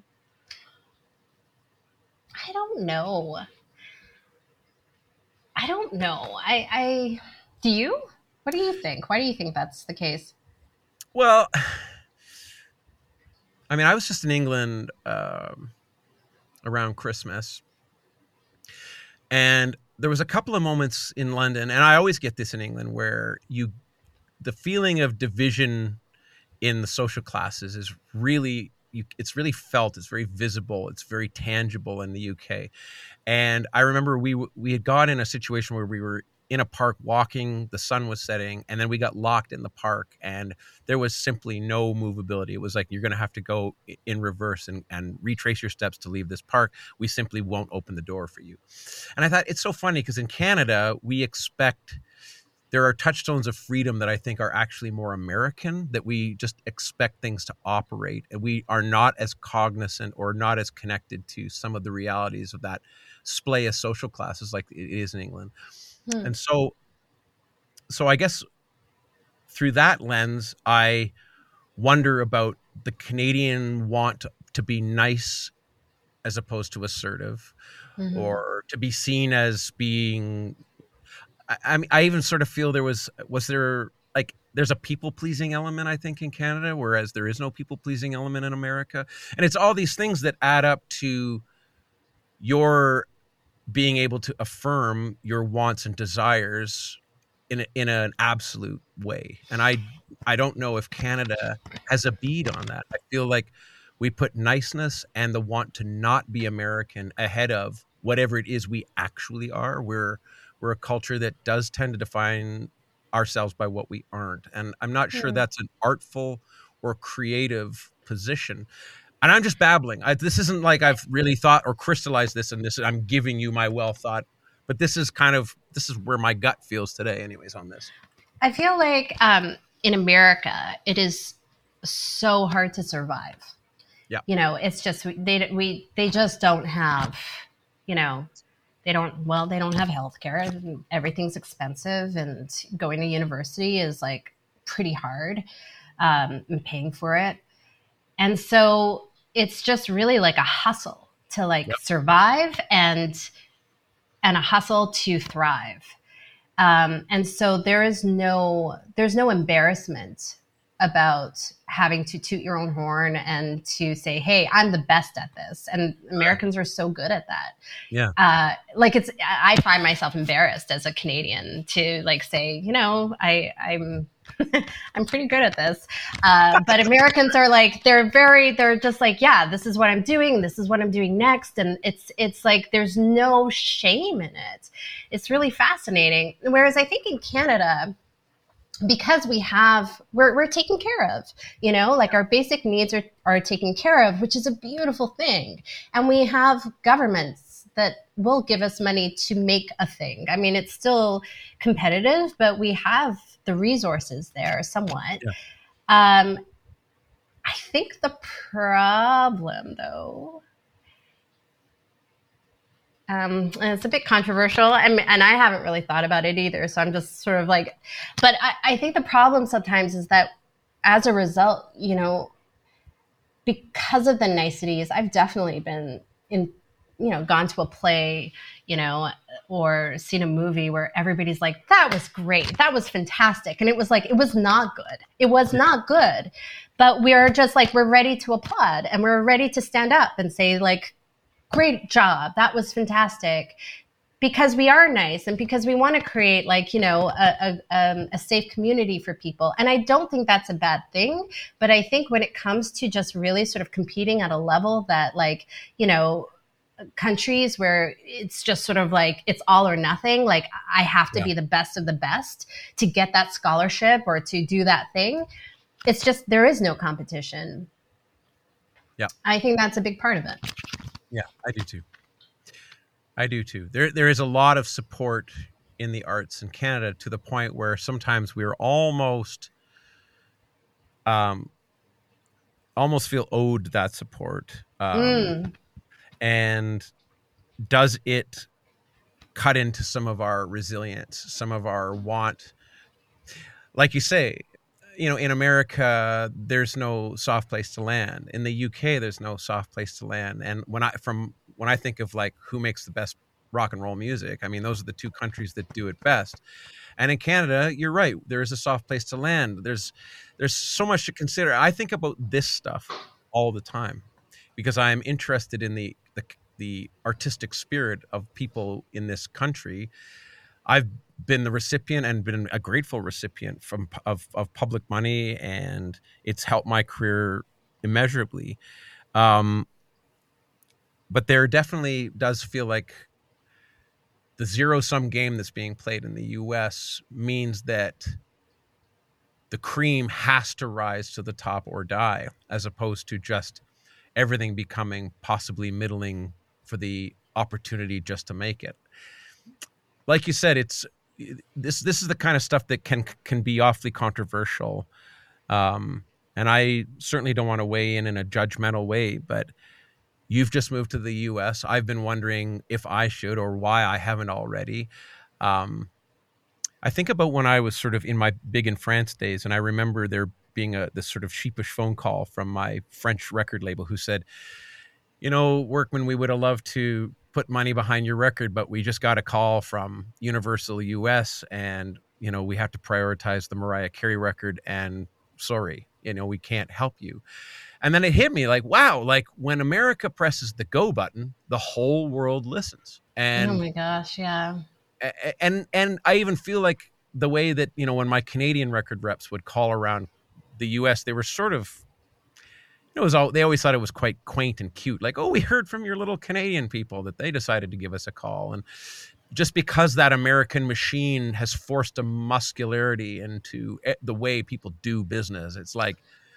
S3: I don't know. I don't know. I I do you? What do you think? Why do you think that's the case?
S2: Well, I mean, I was just in England um, around Christmas, and there was a couple of moments in London, and I always get this in England, where you, the feeling of division in the social classes is really, you, it's really felt, it's very visible, it's very tangible in the U K. And I remember we we had got in a situation where we were in a park walking, the sun was setting, and then we got locked in the park and there was simply no movability. It was like, you're going to have to go in reverse and, and retrace your steps to leave this park. We simply won't open the door for you. And I thought it's so funny because in Canada, we expect, there are touchstones of freedom that I think are actually more American, that we just expect things to operate, and we are not as cognizant or not as connected to some of the realities of that splay of social classes like it is in England. Hmm. And so, so I guess through that lens, I wonder about the Canadian want to, to be nice as opposed to assertive, mm-hmm. or to be seen as being, I, I mean, I even sort of feel there was, was there like, there's a people-pleasing element, I think, in Canada, whereas there is no people-pleasing element in America. And it's all these things that add up to your being able to affirm your wants and desires in a, in an absolute way. And I I don't know if Canada has a bead on that. I feel like we put niceness and the want to not be American ahead of whatever it is we actually are. We're we're a culture that does tend to define ourselves by what we aren't. And I'm not sure that's an artful or creative position. And I'm just babbling. I, this isn't like I've really thought or crystallized this, and this I'm giving you my well thought. But this is kind of, this is where my gut feels today anyways on this.
S3: I feel like um, in America, it is so hard to survive.
S2: Yeah.
S3: You know, it's just, they, we, they just don't have, you know, they don't, well, they don't have healthcare. Everything's expensive, and going to university is like pretty hard, um, and paying for it. And so it's just really like a hustle to like
S2: Yep.
S3: survive and and a hustle to thrive. Um, and so there is no there's no embarrassment about having to toot your own horn and to say, hey, I'm the best at this. And Americans are so good at that.
S2: Yeah.
S3: Uh, like it's, I find myself embarrassed as a Canadian to like say, you know, I, I'm, I'm pretty good at this. Uh, but Americans are like, they're very, they're just like, yeah, this is what I'm doing. This is what I'm doing next. And it's, it's like, there's no shame in it. It's really fascinating. Whereas I think in Canada, because we have, we're, we're taken care of, you know, like our basic needs are, are taken care of, which is a beautiful thing. And we have governments that will give us money to make a thing. I mean, it's still competitive, but we have the resources there somewhat.
S2: Yeah.
S3: Um, I think the problem, though, Um, and it's a bit controversial, and, and I haven't really thought about it either. So I'm just sort of like, but I, I think the problem sometimes is that as a result, you know, because of the niceties, I've definitely been in, you know, gone to a play, you know, or seen a movie where everybody's like, that was great. That was fantastic. And it was like, it was not good. It was not good. But we're just like, we're ready to applaud and we're ready to stand up and say like, great job. That was fantastic. Because we are nice and because we want to create like, you know, a, a, um, a safe community for people. And I don't think that's a bad thing. But I think when it comes to just really sort of competing at a level that like, you know, countries where it's just sort of like it's all or nothing, like I have to
S2: Yeah.
S3: be the best of the best to get that scholarship or to do that thing. It's just there is no competition.
S2: Yeah.
S3: I think that's a big part of it.
S2: Yeah, I do too. I do too. There, there is a lot of support in the arts in Canada to the point where sometimes we're almost, um, almost feel owed that support. Um,
S3: Mm.
S2: And does it cut into some of our resilience, some of our want? Like you say, you know, in America, there's no soft place to land. In the U K, there's no soft place to land. And when I from when I think of like who makes the best rock and roll music, I mean, those are the two countries that do it best. And in Canada, you're right. There is a soft place to land. There's there's so much to consider. I think about this stuff all the time because I'm interested in the the, the artistic spirit of people in this country. I've been the recipient and been a grateful recipient from of, of public money, and it's helped my career immeasurably. Um, but there definitely does feel like the zero-sum game that's being played in the U S means that the cream has to rise to the top or die, as opposed to just everything becoming possibly middling for the opportunity just to make it. Like you said, it's this. This is the kind of stuff that can can be awfully controversial, um, and I certainly don't want to weigh in in a judgmental way. But you've just moved to the U S. I've been wondering if I should or why I haven't already. Um, I think about when I was sort of in my Big in France days, and I remember there being a this sort of sheepish phone call from my French record label who said, you know, Workman, we would have loved to put money behind your record, but we just got a call from Universal U S and, you know, we have to prioritize the Mariah Carey record and sorry, you know, we can't help you. And then it hit me like, wow, like when America presses the go button, the whole world listens. And
S3: oh my gosh, yeah.
S2: and and I even feel like the way that, you know, when my Canadian record reps would call around the U S, they were sort of, it was all, they always thought it was quite quaint and cute. Like, oh, we heard from your little Canadian people that they decided to give us a call. And just because that American machine has forced a muscularity into the way people do business, it's like,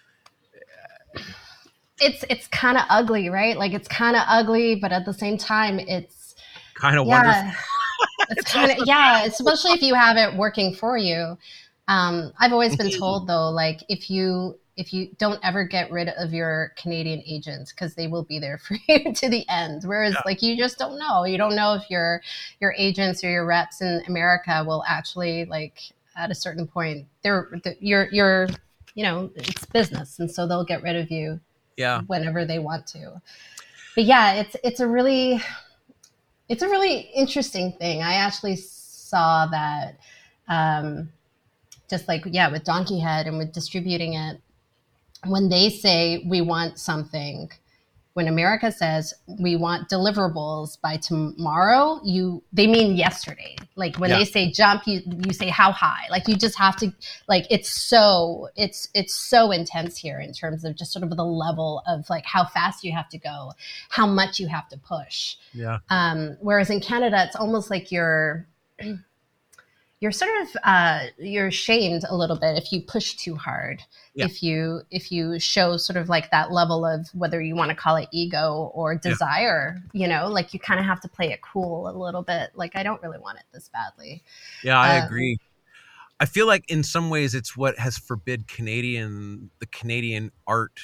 S3: It's it's kind of ugly, right? Like it's kind of ugly, but at the same time, it's
S2: kind of
S3: yeah,
S2: wonderful.
S3: it's kind of yeah, especially if you have it working for you. Um, I've always been told though, like if you if you don't ever get rid of your Canadian agents because they will be there for you to the end. Whereas
S2: Yeah.
S3: like you just don't know. You don't know if your your agents or your reps in America will actually like at a certain point they're, they're you're you're you know it's business, and so they'll get rid of you
S2: Yeah.
S3: whenever they want to. But yeah, it's it's a really it's a really interesting thing. I actually saw that um, just like yeah, with Donkey Head and with distributing it, when they say we want something, when America says we want deliverables by tomorrow, you they mean yesterday. Like when
S2: Yeah.
S3: they say jump, you you say how high. Like you just have to like it's so it's it's so intense here in terms of just sort of the level of like how fast you have to go, how much you have to push.
S2: Yeah.
S3: Um, whereas in Canada, it's almost like you're you're sort of uh, you're shamed a little bit if you push too hard.
S2: Yeah.
S3: If you if you show sort of like that level of whether you want to call it ego or desire, you know, like you kind of have to play it cool a little bit. Like I don't really want it this badly.
S2: Yeah, I
S3: Um,
S2: agree. I feel like in some ways it's what has forbid Canadian, the Canadian art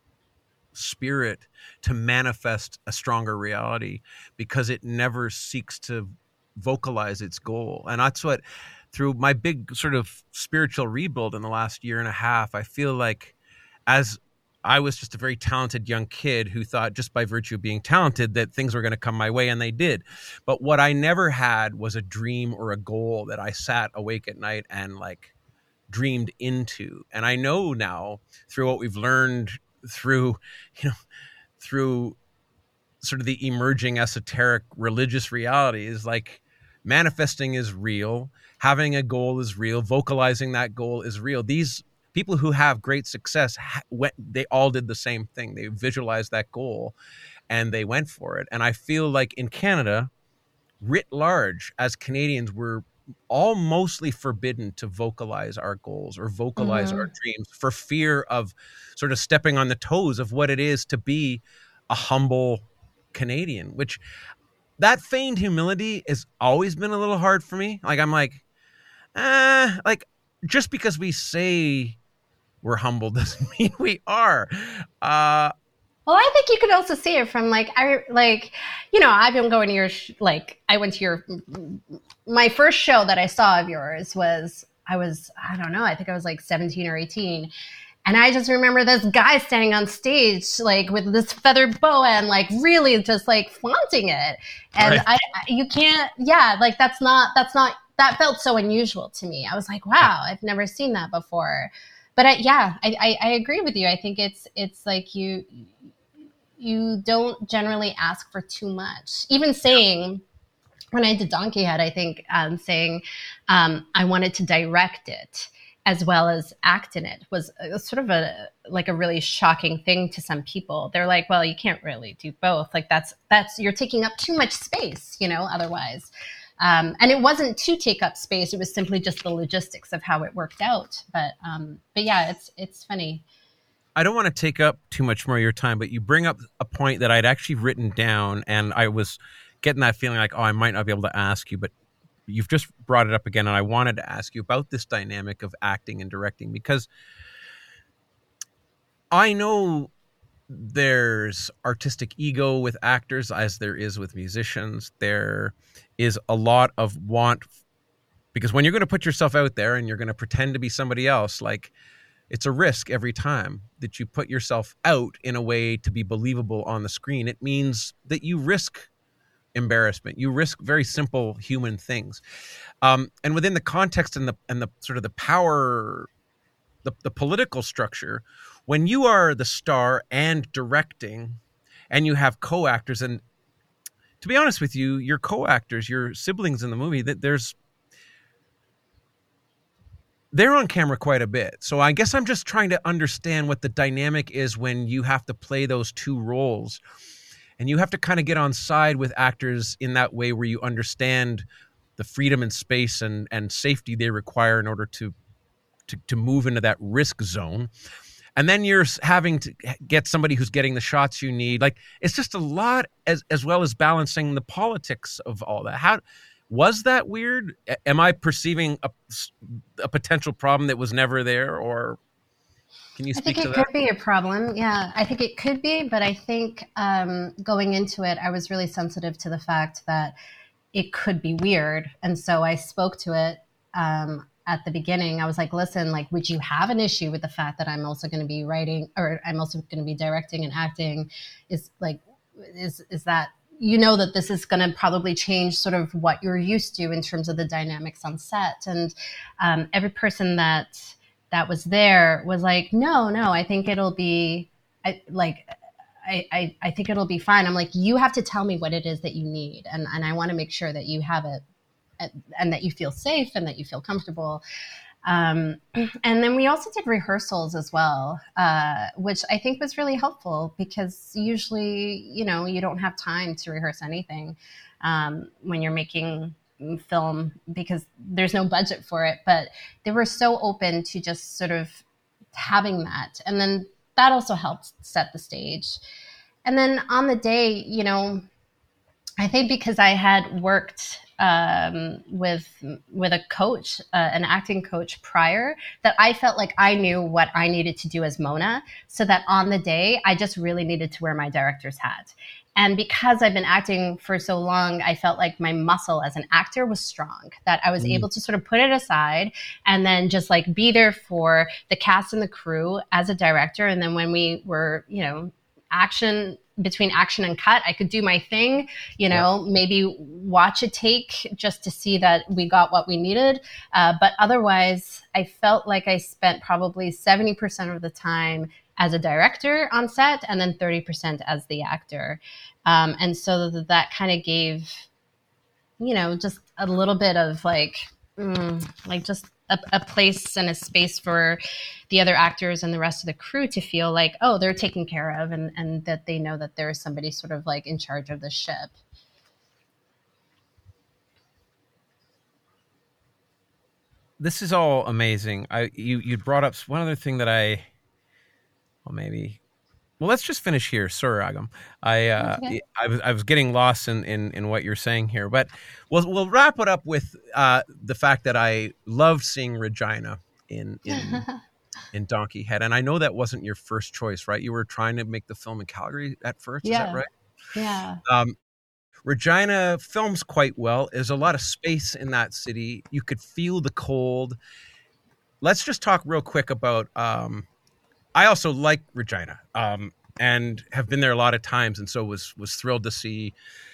S2: spirit to manifest a stronger reality because it never seeks to vocalize its goal. And that's what, through my big sort of spiritual rebuild in the last year and a half, I feel like as I was just a very talented young kid who thought just by virtue of being talented that things were going to come my way, and they did. But what I never had was a dream or a goal that I sat awake at night and like dreamed into. And I know now through what we've learned through, you know, through sort of the emerging esoteric religious realities, like manifesting is real, having a goal is real, vocalizing that goal is real. These people who have great success, they all did the same thing. They visualized that goal and they went for it. And I feel like in Canada, writ large, as Canadians, we're all mostly forbidden to vocalize our goals or vocalize
S3: Mhm.
S2: our dreams for fear of sort of stepping on the toes of what it is to be a humble Canadian, which that feigned humility has always been a little hard for me. Like, I'm like, eh, like just because we say we're humble doesn't mean we are. Uh,
S3: Well, I think you could also see it from like I like, you know, I've been going to your sh- like I went to your my first show that I saw of yours was I was I don't know I think I was like seventeen or eighteen, and I just remember this guy standing on stage like with this feathered boa and like really just like flaunting it, and
S2: Right.
S3: I, I you can't yeah like that's not that's not that felt so unusual to me. I was like, wow, I've never seen that before. But I, yeah, I, I, I agree with you. I think it's it's like you you don't generally ask for too much. Even saying, when I did Donkey Head, I think um, saying um, I wanted to direct it as well as act in it was uh, sort of a like a really shocking thing to some people. They're like, well, you can't really do both. Like that's that's you're taking up too much space, you know, otherwise. Um, and it wasn't to take up space. It was simply just the logistics of how it worked out. But um, but yeah, it's it's funny.
S2: I don't want to take up too much more of your time, but you bring up a point that I'd actually written down, and I was getting that feeling like, oh, I might not be able to ask you, but you've just brought it up again, and I wanted to ask you about this dynamic of acting and directing, because I know there's artistic ego with actors, as there is with musicians. There is a lot of want, because when you're going to put yourself out there and you're going to pretend to be somebody else, like, it's a risk every time that you put yourself out in a way to be believable on the screen. It means that you risk embarrassment. You risk very simple human things. Um, and within the context and the and the sort of the power, the, the political structure, when you are the star and directing and you have co-actors, and to be honest with you, your co-actors, your siblings in the movie, that there's they're on camera quite a bit. So I guess I'm just trying to understand what the dynamic is when you have to play those two roles. And you have to kind of get on side with actors in that way where you understand the freedom and space and, and safety they require in order to, to, to move into that risk zone. And then you're having to get somebody who's getting the shots you need. Like, it's just a lot, as, as well as balancing the politics of all that. How... Was that weird? Am I perceiving a, a potential problem that was never there, or can you
S3: I
S2: speak
S3: think
S2: to
S3: it
S2: that?
S3: could be a problem. Yeah, I think it could be, but I think um, going into it, I was really sensitive to the fact that it could be weird, and so I spoke to it. Um, at the beginning, I was like, listen, like, would you have an issue with the fact that I'm also going to be writing, or I'm also going to be directing and acting? Is like, is, is that, you know, that this is going to probably change sort of what you're used to in terms of the dynamics on set. And um, every person that, that was there was like, no, no, I think it'll be I, like, I, I, I think it'll be fine. I'm like, you have to tell me what it is that you need. And, and I want to make sure that you have it and, and that you feel safe and that you feel comfortable. Um, and then we also did rehearsals as well, uh, which I think was really helpful because usually, you know, you don't have time to rehearse anything um, when you're making film because there's no budget for it. But they were so open to just sort of having that. And then that also helped set the stage. And then on the day, you know, I think because I had worked um, with with a coach, uh, an acting coach prior, that I felt like I knew what I needed to do as Mona, so that on the day, I just really needed to wear my director's hat. And because I've been acting for so long, I felt like my muscle as an actor was strong, that I was mm. able to sort of put it aside and then just like be there for the cast and the crew as a director. And then when we were, you know, action between action and cut, I could do my thing, you know, yeah. maybe watch a take just to see that we got what we needed. Uh, but otherwise, I felt like I spent probably seventy percent of the time as a director on set and then thirty percent as the actor. Um, and so that, that kind of gave, you know, just a little bit of like, mm, like just a, a place and a space for the other actors and the rest of the crew to feel like, oh, they're taken care of and, and that they know that there is somebody sort of like in charge of the ship.
S2: This is all amazing. I you you brought up one other thing that I, well, maybe, well, let's just finish here. Sorry, Agam. I uh, okay. I was I was getting lost in, in, in what you're saying here, but we'll we'll wrap it up with uh, the fact that I loved seeing Regina in in in Donkey Head, and I know that wasn't your first choice, right? You were trying to make the film in Calgary at first.
S3: Yeah.
S2: Is that right?
S3: Yeah.
S2: Um, Regina films quite well. There's a lot of space in that city. You could feel the cold. Let's just talk real quick about. Um, I also like Regina um, and have been there a lot of times, and so was was thrilled to see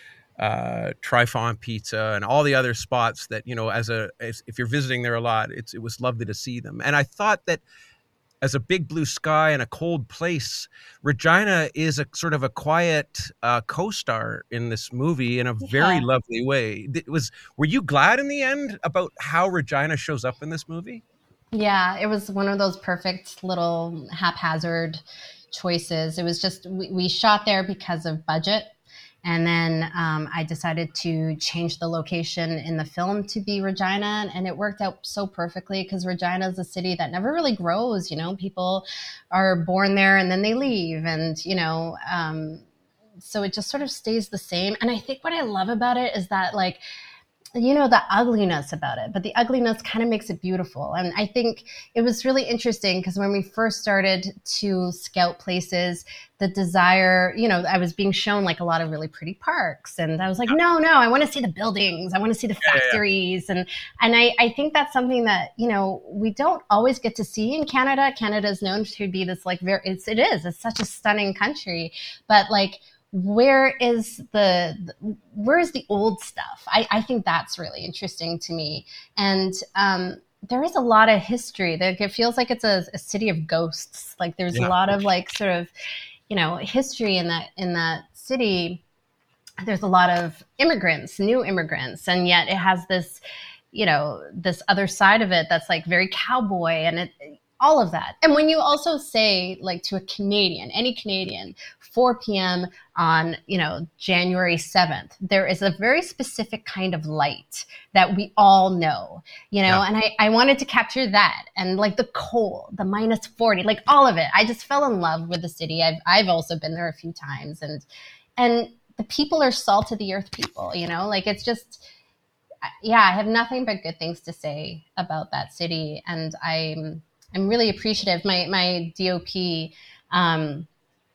S2: uh, Trifon Pizza and all the other spots that, you know, as a as, if you're visiting there a lot, it's it was lovely to see them. And I thought that as a big blue sky and a cold place, Regina is a sort of a quiet uh, co-star in this movie in a yeah. very lovely way. It was were you glad in the end about how Regina shows up in this movie?
S3: Yeah, it was one of those perfect little haphazard choices. It was just, we, we shot there because of budget. And then um, I decided to change the location in the film to be Regina. And it worked out so perfectly because Regina is a city that never really grows. You know, people are born there and then they leave. And, you know, um, so it just sort of stays the same. And I think what I love about it is that, like, you know, the ugliness about it, but the ugliness kind of makes it beautiful. And I think it was really interesting because when we first started to scout places, the desire, you know, I was being shown like a lot of really pretty parks, and I was like, no, no, I want to see the buildings. I want to see the factories. Yeah, yeah. And, and I, I think that's something that, you know, we don't always get to see in Canada. Canada is known to be this like very, it's, it is, it's such a stunning country, but like, where is the, where is the old stuff? I, I think that's really interesting to me. And um, there is a lot of history. Like, it feels like it's a, a city of ghosts. Like there's yeah. a lot of like sort of, you know, history in that, in that city. There's a lot of immigrants, new immigrants. And yet it has this, you know, this other side of it that's like very cowboy, and it, all of that. And when you also say, like, to a Canadian, any Canadian, four p.m. on, you know, January seventh, there is a very specific kind of light that we all know, you know, yeah. and I, I wanted to capture that, and like the cold, the minus forty, like all of it. I just fell in love with the city. I've, I've also been there a few times, and, and the people are salt of the earth people, you know, like it's just, yeah, I have nothing but good things to say about that city. And I'm, I'm really appreciative. My my D O P um,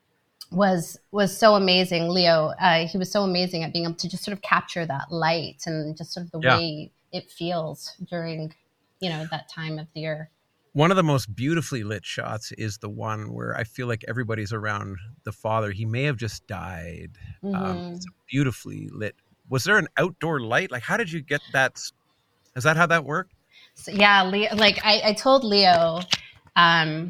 S3: was was so amazing, Leo. Uh, he was so amazing at being able to just sort of capture that light and just sort of the yeah. way it feels during you know, that time of the year.
S2: One of the most beautifully lit shots is the one where I feel like everybody's around the father. He may have just died.
S3: Mm-hmm.
S2: Um, it's beautifully lit. Was there an outdoor light? Like, how did you get that? Is that how that worked?
S3: So, yeah, Leo, like I, I told Leo um,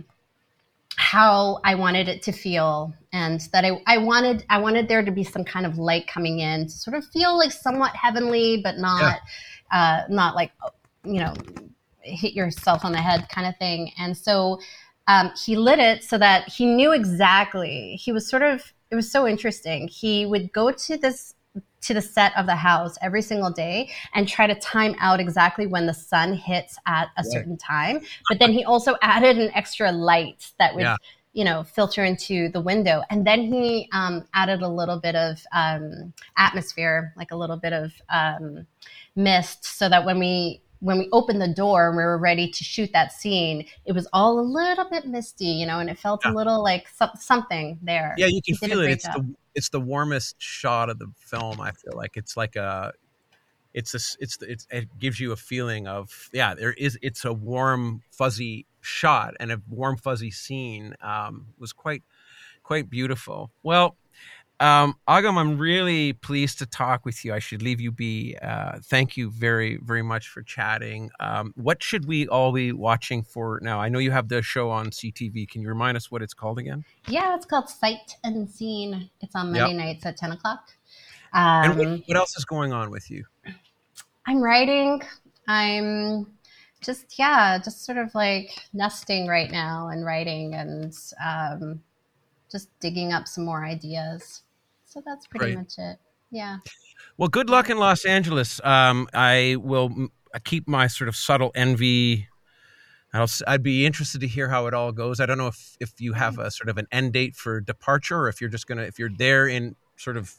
S3: how I wanted it to feel, and that I, I wanted I wanted there to be some kind of light coming in to sort of feel like somewhat heavenly, but not yeah. uh, not like, you know, hit yourself on the head kind of thing. And so um, he lit it so that he knew exactly. He was sort of, it was so interesting. He would go to this to the set of the house every single day and try to time out exactly when the sun hits at a yeah. certain time. But then he also added an extra light that would, yeah. you know, filter into the window. And then he um, added a little bit of um, atmosphere, like a little bit of um, mist, so that when we when we opened the door and we were ready to shoot that scene, it was all a little bit misty, you know, and it felt yeah. a little like so- something there.
S2: Yeah, you can feel it. It's job. the it's the warmest shot of the film. I feel like it's like a, it's a, it's it's it gives you a feeling of yeah, there is it's a warm fuzzy shot, and a warm fuzzy scene um, was quite quite beautiful. Well. Um, Agam, I'm really pleased to talk with you. I should leave you be. Uh, thank you very, very much for chatting. Um, what should we all be watching for now? I know you have the show on C T V. Can you remind us what it's called again?
S3: Yeah, it's called Sight Unseen. It's on Monday yep. nights at ten o'clock.
S2: Um, and what, what else is going on with you?
S3: I'm writing. I'm just, yeah, just sort of like nesting right now and writing and um, just digging up some more ideas. So that's pretty Great. much it. Yeah.
S2: Well, good luck in Los Angeles. Um, I will keep my sort of subtle envy. I'll, I'd be interested to hear how it all goes. I don't know if, if you have a sort of an end date for departure, or if you're just going to, if you're there in sort of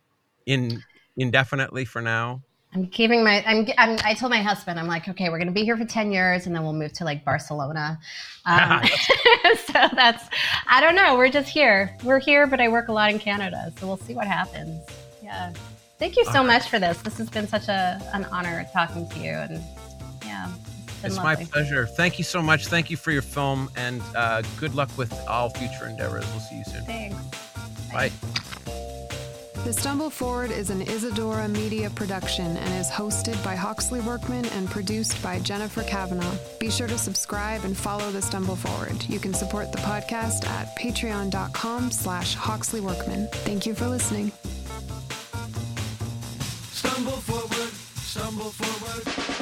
S2: in indefinitely for now.
S3: I'm keeping my, I'm, I'm, I told my husband, I'm like, okay, we're going to be here for ten years and then we'll move to like Barcelona. Um, so that's, I don't know. We're just here. We're here, but I work a lot in Canada. So we'll see what happens. Yeah. Thank you so much for this. This has been such a, an honor talking to you. And yeah, it's,
S2: it's
S3: my
S2: pleasure. Thank you so much. Thank you for your film, and uh, good luck with all future endeavors. We'll see you soon.
S3: Thanks.
S2: Bye.
S4: The Stumble Forward is an Isadora Media production and is hosted by Hawksley Workman and produced by Jennifer Kavanaugh. Be sure to subscribe and follow The Stumble Forward. You can support the podcast at patreon.com slash Hawksley Workman. Thank you for listening.
S1: Stumble forward, stumble forward.